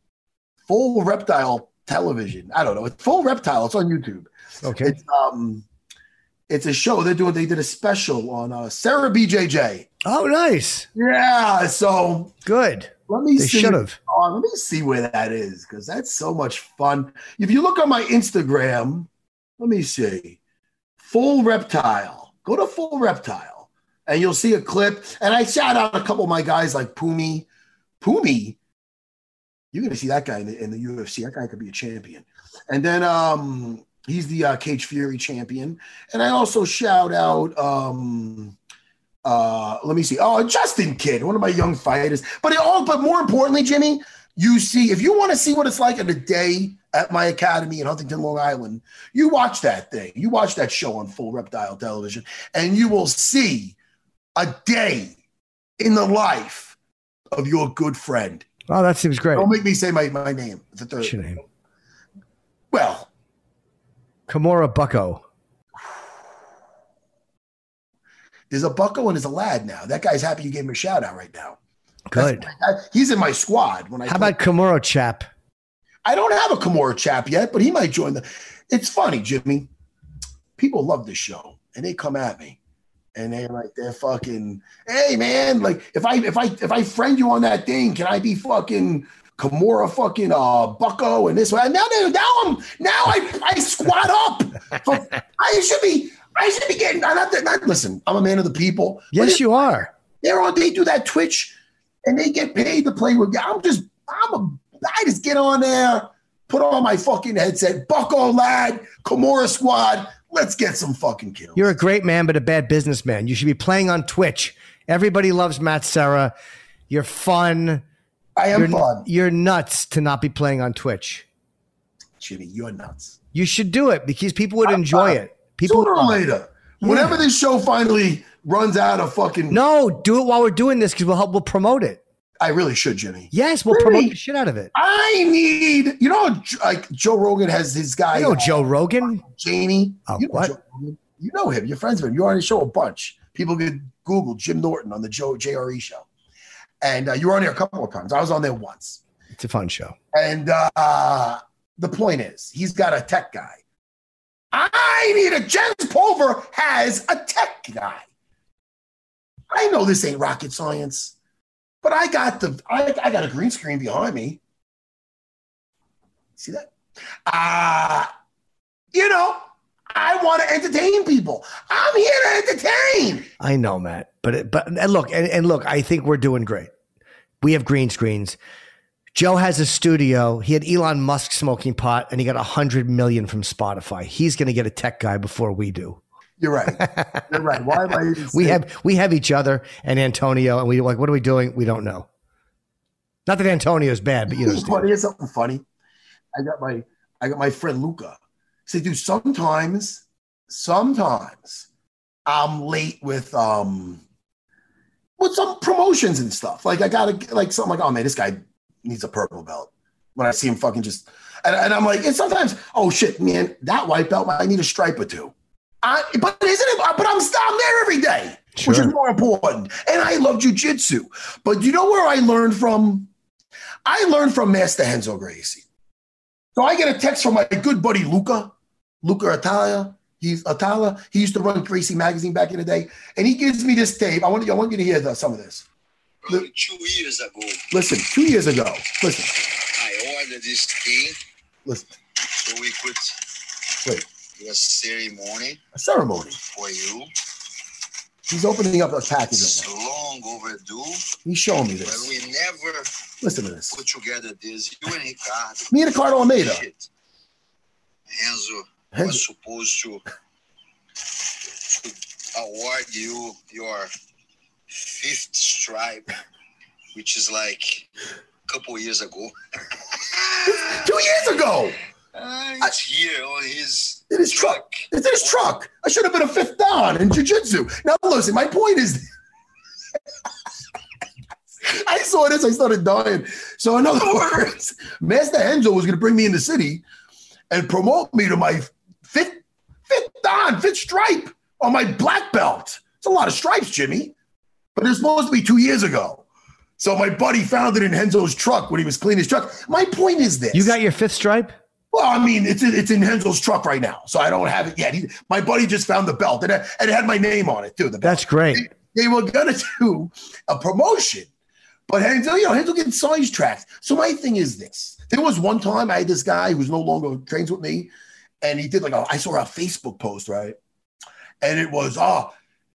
television. I don't know. It's Full Reptile. It's on YouTube. Okay. It's a show they did a special on Sarah BJJ. Oh, nice. Yeah. So good. They should have. Let me see where that is, because that's so much fun. If you look on my Instagram, let me see. Full Reptile. Go to Full Reptile, and you'll see a clip. And I shout out a couple of my guys like Pumi. Pumi, you're going to see that guy in the UFC. That guy could be a champion. And then he's the Cage Fury champion. And I also shout out, let me see. Oh, Justin Kidd, one of my young fighters. But more importantly, Jimmy, if you want to see what it's like in a day at my academy in Huntington, Long Island, you watch that thing. You watch that show on Full Reptile television, and you will see a day in the life of your good friend. Oh, that seems great. Don't make me say my name. It's a third. What's your name? Well, Kimura Bucko. There's a Bucko and there's a lad now. That guy's happy you gave him a shout out right now. Good. He's in my squad. How about Kimura Chap? I don't have a Kimura Chap yet, but he might join It's funny, Jimmy. People love this show, and they come at me, and they're fucking, hey man, like if I friend you on that thing, can I be fucking Kimura fucking Bucko and this way? And now I squat up. So I should be getting. Listen, I'm a man of the people. Yes, you are. They do that Twitch, and they get paid to play with. I just get on there, put on my fucking headset, Bucko lad, Kimura squad. Let's get some fucking kills. You're a great man, but a bad businessman. You should be playing on Twitch. Everybody loves Matt Serra. You're fun. I am fun. You're nuts to not be playing on Twitch. Jimmy, you're nuts. You should do it because people would enjoy it. Sooner or later. Yeah. Whenever this show finally runs out of fucking... No, do it while we're doing this because we'll promote it. I really should, Jimmy. Yes, we'll promote the shit out of it. I need... You know, like Joe Rogan has his guy... You know Joe Rogan? Janie. Oh, you know what? Joe Rogan. You know him. You're friends with him. You're on his show a bunch. People could Google Jim Norton on the JRE show. And you were on there a couple of times. I was on there once. It's a fun show. And the point is, he's got a tech guy. I need a Jens Pulver has a tech guy. I know this ain't rocket science, but I got a green screen behind me. See that? I want to entertain people. I'm here to entertain. I know, Matt, but look, I think we're doing great. We have green screens. Joe has a studio. He had Elon Musk smoking pot, and he got 100 million from Spotify. He's going to get a tech guy before we do. You're right. You're right. Why am I even we have each other and Antonio, and we like, what are we doing? We don't know. Not that Antonio's bad, but you know. Here's something funny. I got my friend Luca. Say, dude, sometimes I'm late with some promotions and stuff. Like I gotta like something like, oh man, this guy needs a purple belt. When I see him fucking just and I'm like, and sometimes, oh shit, man, that white belt, I need a stripe or two. But isn't it? But I'm there every day, sure. Which is more important. And I love jujitsu. But you know where I learned from? I learned from Master Renzo Gracie. So I get a text from my good buddy Luca Atala. He used to run Gracie magazine back in the day, and he gives me this tape. I want you to hear some of this. 2 years ago. Listen, 2 years ago. Listen. I ordered this thing. Listen. So we could do a ceremony. A ceremony for you. He's opening up a package. It's long overdue. He's showing me this. But we never listen to this. Put together this. You and Ricardo. Me and Ricardo Almeida. Renzo was supposed to award you your 5th stripe, which is like a couple years ago. 2 years ago. It's here on his truck. It's in his truck. I should have been a 5th dan in jiu-jitsu. Now listen, my point is I saw this, I started dying. So in other words, Master Renzo was going to bring me in the city and promote me to my 5th dan, 5th stripe on my black belt. It's a lot of stripes, Jimmy. But it's supposed to be 2 years ago. So my buddy found it in Renzo's truck when he was cleaning his truck. My point is this. You got your 5th stripe? Well, I mean, it's in Renzo's truck right now, so I don't have it yet. My buddy just found the belt, and it had my name on it, too. The belt. That's great. They were going to do a promotion, but Renzo getting size tracks. So my thing is this. There was one time I had this guy who's no longer trains with me, and he did I saw a Facebook post, right? And it was, I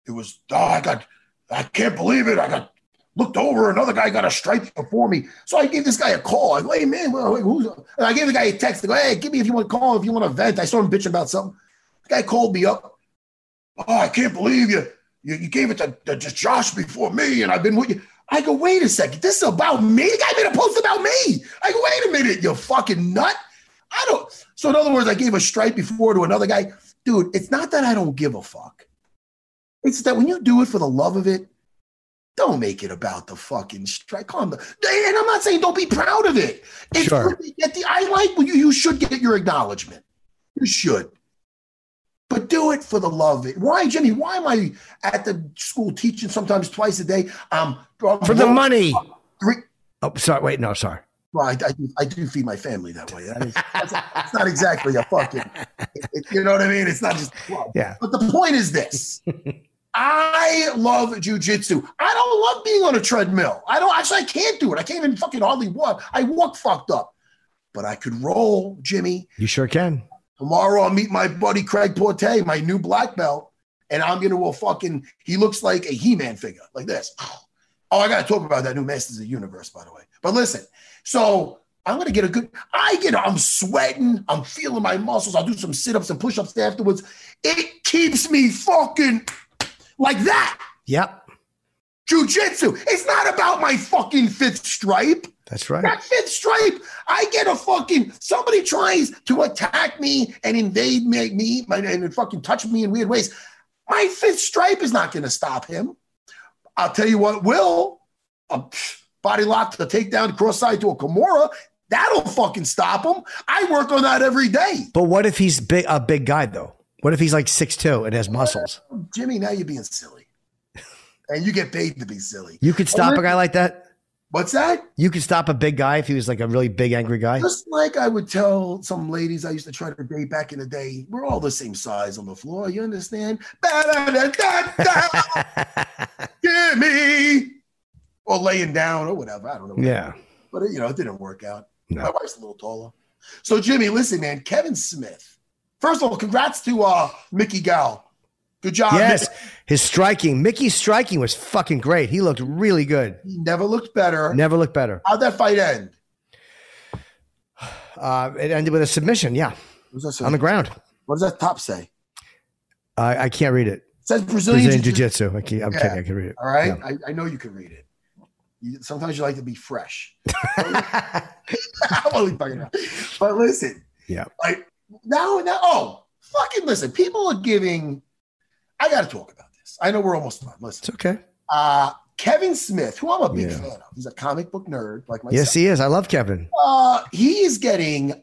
can't believe it. I got looked over, another guy got a stripe before me. So I gave this guy a call. I go, hey, man, who's? And I gave the guy a text. I go, hey, give me if you want to call, if you want to vent. I saw him bitching about something. The guy called me up. Oh, I can't believe you gave it to Josh before me, and I've been with you. I go, wait a second. This is about me? The guy made a post about me. I go, wait a minute, you fucking nut. So in other words, I gave a stripe before to another guy. Dude, it's not that I don't give a fuck. It's that when you do it for the love of it, don't make it about the fucking strike. Calm down. And I'm not saying don't be proud of it. It's sure. I like when you should get your acknowledgement. You should. But do it for the love of it. Why, Jimmy? Why am I at the school teaching sometimes twice a day? For the money. Oh, sorry. Wait, no, sorry. Well, I do feed my family that way. It's not exactly a fucking, you know what I mean? It's not just a club. Yeah. But the point is this. I love jujitsu. I don't love being on a treadmill. I can't do it. I can't even fucking hardly walk. I walk fucked up. But I could roll, Jimmy. You sure can. Tomorrow I'll meet my buddy Craig Porte, my new black belt, and I'm going to he looks like a He-Man figure, like this. Oh, I got to talk about that new Masters of the Universe, by the way. But listen, so I'm going to get I'm sweating. I'm feeling my muscles. I'll do some sit-ups and push-ups afterwards. It keeps me fucking like that. Yep. Jiu-jitsu. It's not about my fucking 5th stripe. That's right. That 5th stripe, I get somebody tries to attack me and invade me and fucking touch me in weird ways. My 5th stripe is not going to stop him. I'll tell you what will. A body lock to take down cross side to a Kimura. That'll fucking stop him. I work on that every day. But what if he's a big guy, though? What if he's like 6'2" and has muscles? Jimmy, now you're being silly. And you get paid to be silly. You could stop a guy like that? What's that? You could stop a big guy if he was like a really big, angry guy? Just like I would tell some ladies I used to try to date back in the day, we're all the same size on the floor. You understand? Give me. Or laying down or whatever. I don't know. Yeah. But, it didn't work out. No. My wife's a little taller. So, Jimmy, listen, man, Kevin Smith. First of all, congrats to Mickey Gall. Good job. Yes, Mickey. his striking. Mickey's striking was fucking great. He looked really good. He never looked better. Never looked better. How'd that fight end? It ended with a submission. Yeah, What does that say? on the ground. What does that top say? I can't read it. It says Brazilian Jiu-Jitsu. I'm kidding. I can read it. All right. Yeah. I know you can read it. Sometimes you like to be fresh. I'm only fucking around. But listen. Yeah. Like now, fucking listen. People are giving. I got to talk about this. I know we're almost done. Listen. It's okay. Kevin Smith, who I'm a big fan of. He's a comic book nerd like myself. Yes, he is. I love Kevin. He is getting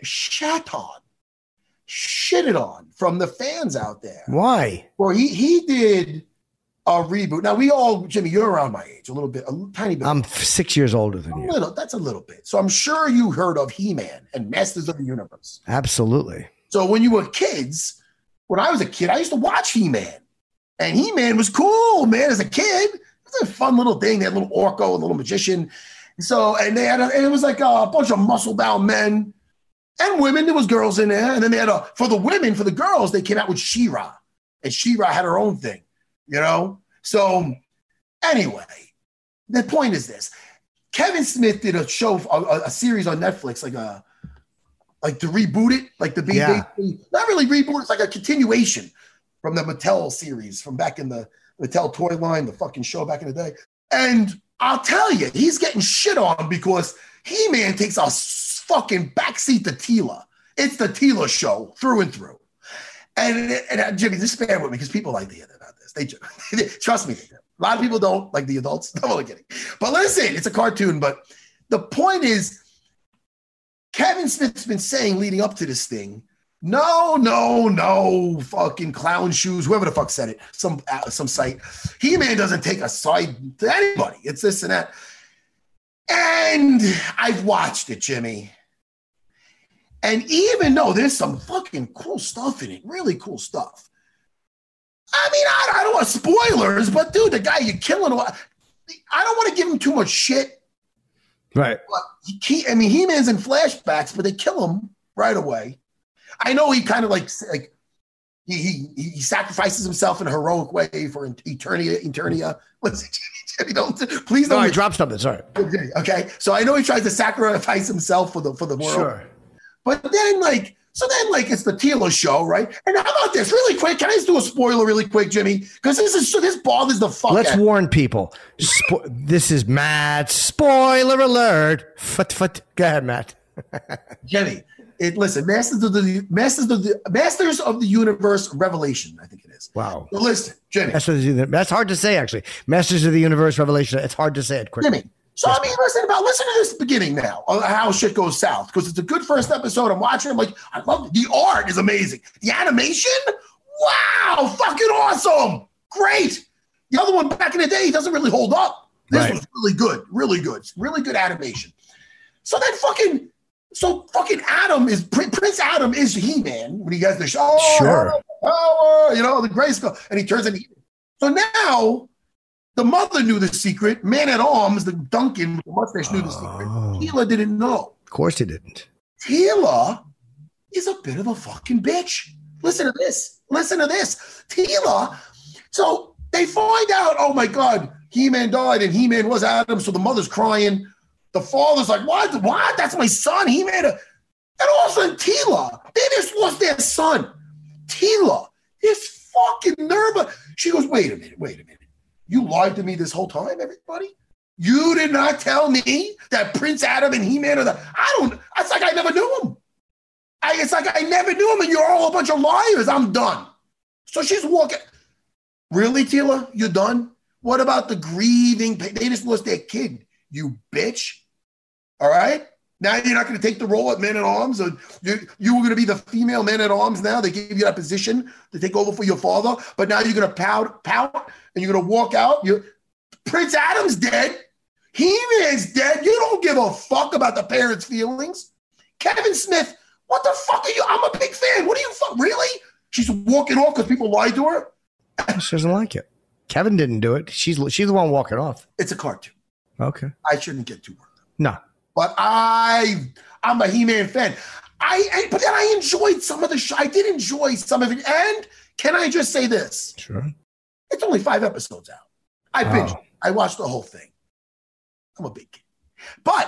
shitted on from the fans out there. Why? Well, he did a reboot. Now we all, Jimmy, you're around my age, a tiny bit. I'm 6 years older than you. That's a little bit. So I'm sure you heard of He-Man and Masters of the Universe. Absolutely. So when you were kids, when I was a kid, I used to watch He-Man. And He-Man was cool, man, as a kid. It was a fun little thing. They had a little Orko, a little magician. So, and it was like a bunch of muscle-bound men and women. There was girls in there. And then they had for the girls, they came out with She-Ra. And She-Ra had her own thing, you know? So anyway, the point is this. Kevin Smith did a show, a series on Netflix, like to reboot it, like not really reboot, it's like a continuation from the Mattel series from back in the Mattel toy line, the fucking show back in the day. And I'll tell you, he's getting shit on because He-Man takes a fucking backseat to Teela. It's the Teela show through and through. And Jimmy, just bear with me because people like to hear about this. They trust me. They do. A lot of people don't, like the adults. I'm only kidding. But listen, it's a cartoon. But the point is, Kevin Smith's been saying leading up to this thing, no, fucking clown shoes, whoever the fuck said it, some site. He-Man doesn't take a side to anybody. It's this and that. And I've watched it, Jimmy. And even though there's some fucking cool stuff in it, really cool stuff. I mean, I don't want spoilers, but dude, the guy you're killing, I don't want to give him too much shit. Right. But He-Man's in flashbacks, but they kill him right away. I know he kind of like he sacrifices himself in a heroic way for Eternia. Listen, Jimmy, please don't. No, I dropped something. Sorry. Okay, so I know he tries to sacrifice himself for the world. Sure. But then it's the Teela show, right? And how about this, really quick? Can I just do a spoiler really quick, Jimmy? Because this bothers the fuck. Let's warn people. This is Matt. Spoiler alert. Foot. Go ahead, Matt. Jimmy. Listen, Masters of the Universe Revelation, I think it is. Wow. So listen, Jimmy. That's hard to say, actually. Masters of the Universe Revelation. It's hard to say it quickly. Jimmy. So I mean, listen to this beginning now, how shit goes south, because it's a good first episode. I'm watching. I'm like, I love it. The art is amazing. The animation, wow, fucking awesome, great. The other one back in the day doesn't really hold up. This was really good animation. So then fucking Adam Prince Adam is He-Man when he has the show. Sure. The Grayskull, and he turns into He-Man. So now the mother knew the secret. Man at Arms, the Duncan with the mustache knew the secret. Teela didn't know. Of course he didn't. Teela is a bit of a fucking bitch. Listen to this. Teela. So they find out, oh my God, He-Man died and He-Man was Adam. So the mother's crying. The father's like, what? That's my son. He-Man. And all of a sudden, Teela, they just lost their son. Teela, this fucking nerve. She goes, wait a minute. You lied to me this whole time, everybody? You did not tell me that Prince Adam and He-Man it's like I never knew him. And you're all a bunch of liars. I'm done. So she's walking. Really, Teela? You're done? What about the grieving? They just lost their kid, you bitch. All right? Now you're not going to take the role at Man at Arms. Or you were going to be the female Man at Arms now. They gave you that position to take over for your father. But now you're going to pout, and you're going to walk out. Prince Adam's dead. He-Man's dead. You don't give a fuck about the parents' feelings. Kevin Smith, what the fuck are you? I'm a big fan. What are you really? She's walking off because people lied to her? She doesn't like it. Kevin didn't do it. She's the one walking off. It's a cartoon. Okay. I shouldn't get too worked up. No. But I'm a He-Man fan. But then I enjoyed some of the show. I did enjoy some of it. And Can I just say this? Sure. It's only 5 episodes out. I binged. I watched the whole thing. I'm a big kid. But,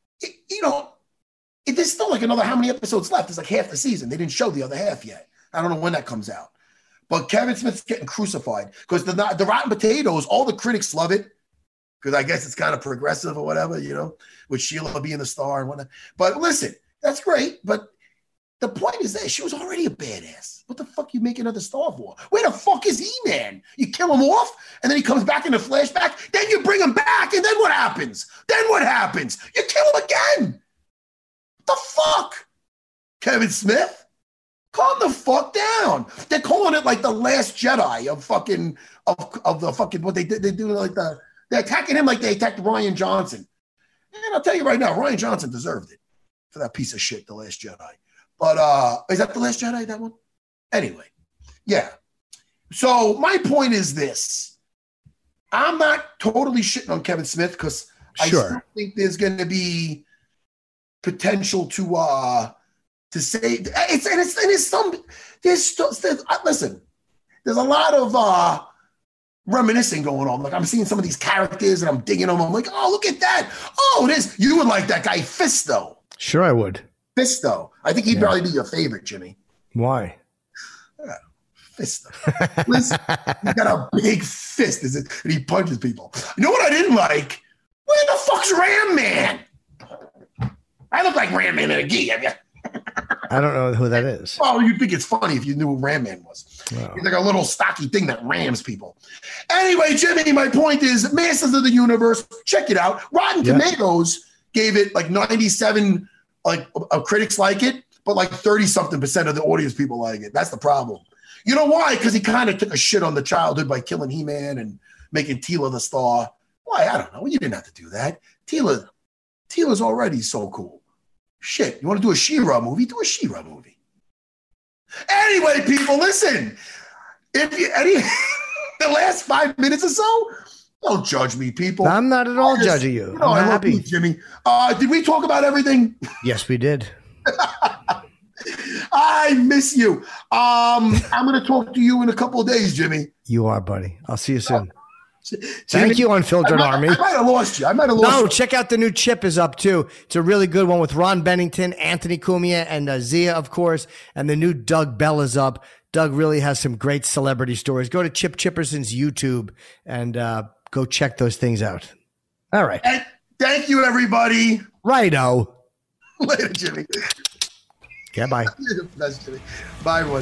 there's still like another how many episodes left? It's like half the season. They didn't show the other half yet. I don't know when that comes out. But Kevin Smith's getting crucified because the Rotten Potatoes, all the critics love it because I guess it's kind of progressive or whatever, with Sheila being the star and whatnot. But listen, that's great. But the point is that she was already a badass. What the fuck you make another star for? Where the fuck is He-Man? You kill him off, and then he comes back in the flashback. Then you bring him back, and then what happens? You kill him again. What the fuck? Kevin Smith? Calm the fuck down. They're calling it like the Last Jedi of the fucking what they did. They do like they're attacking him like they attacked Rian Johnson. And I'll tell you right now, Rian Johnson deserved it for that piece of shit, The Last Jedi. But is that The Last Jedi, that one? Anyway, yeah. So my point is this. I'm not totally shitting on Kevin Smith because I still think there's going to be potential to say listen, there's a lot of reminiscing going on. Like I'm seeing some of these characters and I'm digging them. I'm like, oh, look at that. Oh, you would like that guy Fisto. Sure, I would. Fisto. I think he'd probably be your favorite, Jimmy. Why? Fisto. Listen, he's got a big fist, and he punches people. You know what I didn't like? Where the fuck's Ram Man? I look like Ram Man in a gi. I don't know who that is. Oh, you'd think it's funny if you knew who Ram Man was. Oh. He's like a little stocky thing that rams people. Anyway, Jimmy, my point is Masters of the Universe, check it out. Rotten Tomatoes gave it like 97 critics like it, but like 30-something% of the audience people like it. That's the problem. You know why? Because he kind of took a shit on the childhood by killing He-Man and making Teela the star. Why? I don't know. You didn't have to do that. Teela's already so cool. Shit, you want to do a She-Ra movie? Do a She-Ra movie. Anyway, people, listen. If you the last 5 minutes or so, don't judge me, people. I'm not at all judging you. I'm happy. Love you, Jimmy. Did we talk about everything? Yes, we did. I miss you. I'm going to talk to you in a couple of days, Jimmy. You are, buddy. I'll see you soon. Thank you, Unfiltered Army. I might have lost you. No, check out the new Chip is up too. It's a really good one with Ron Bennington, Anthony Cumia, and Zia, of course. And the new Doug Bell is up. Doug really has some great celebrity stories. Go to Chip Chipperson's YouTube and go check those things out. All right. And thank you, everybody. Righto. Later, Jimmy. Okay, bye. You're the best, Jimmy. Bye, everyone.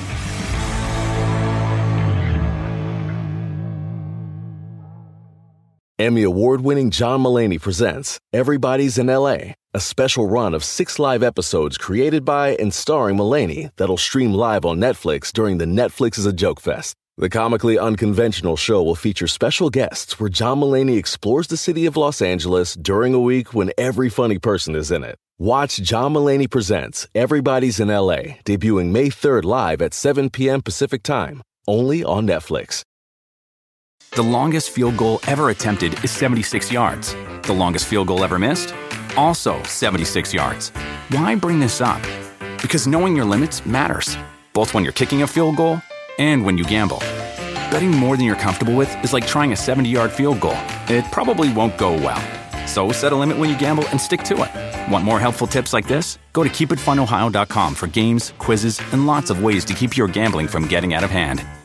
Emmy award-winning John Mulaney presents Everybody's in L.A., a special run of 6 live episodes created by and starring Mulaney that'll stream live on Netflix during the Netflix is a Joke Fest. The comically unconventional show will feature special guests where John Mulaney explores the city of Los Angeles during a week when every funny person is in it. Watch John Mulaney Presents Everybody's in L.A., debuting May 3rd live at 7 p.m. Pacific Time, only on Netflix. The longest field goal ever attempted is 76 yards. The longest field goal ever missed? Also 76 yards. Why bring this up? Because knowing your limits matters, both when you're kicking a field goal and when you gamble. Betting more than you're comfortable with is like trying a 70-yard field goal. It probably won't go well. So set a limit when you gamble and stick to it. Want more helpful tips like this? Go to keepitfunohio.com for games, quizzes, and lots of ways to keep your gambling from getting out of hand.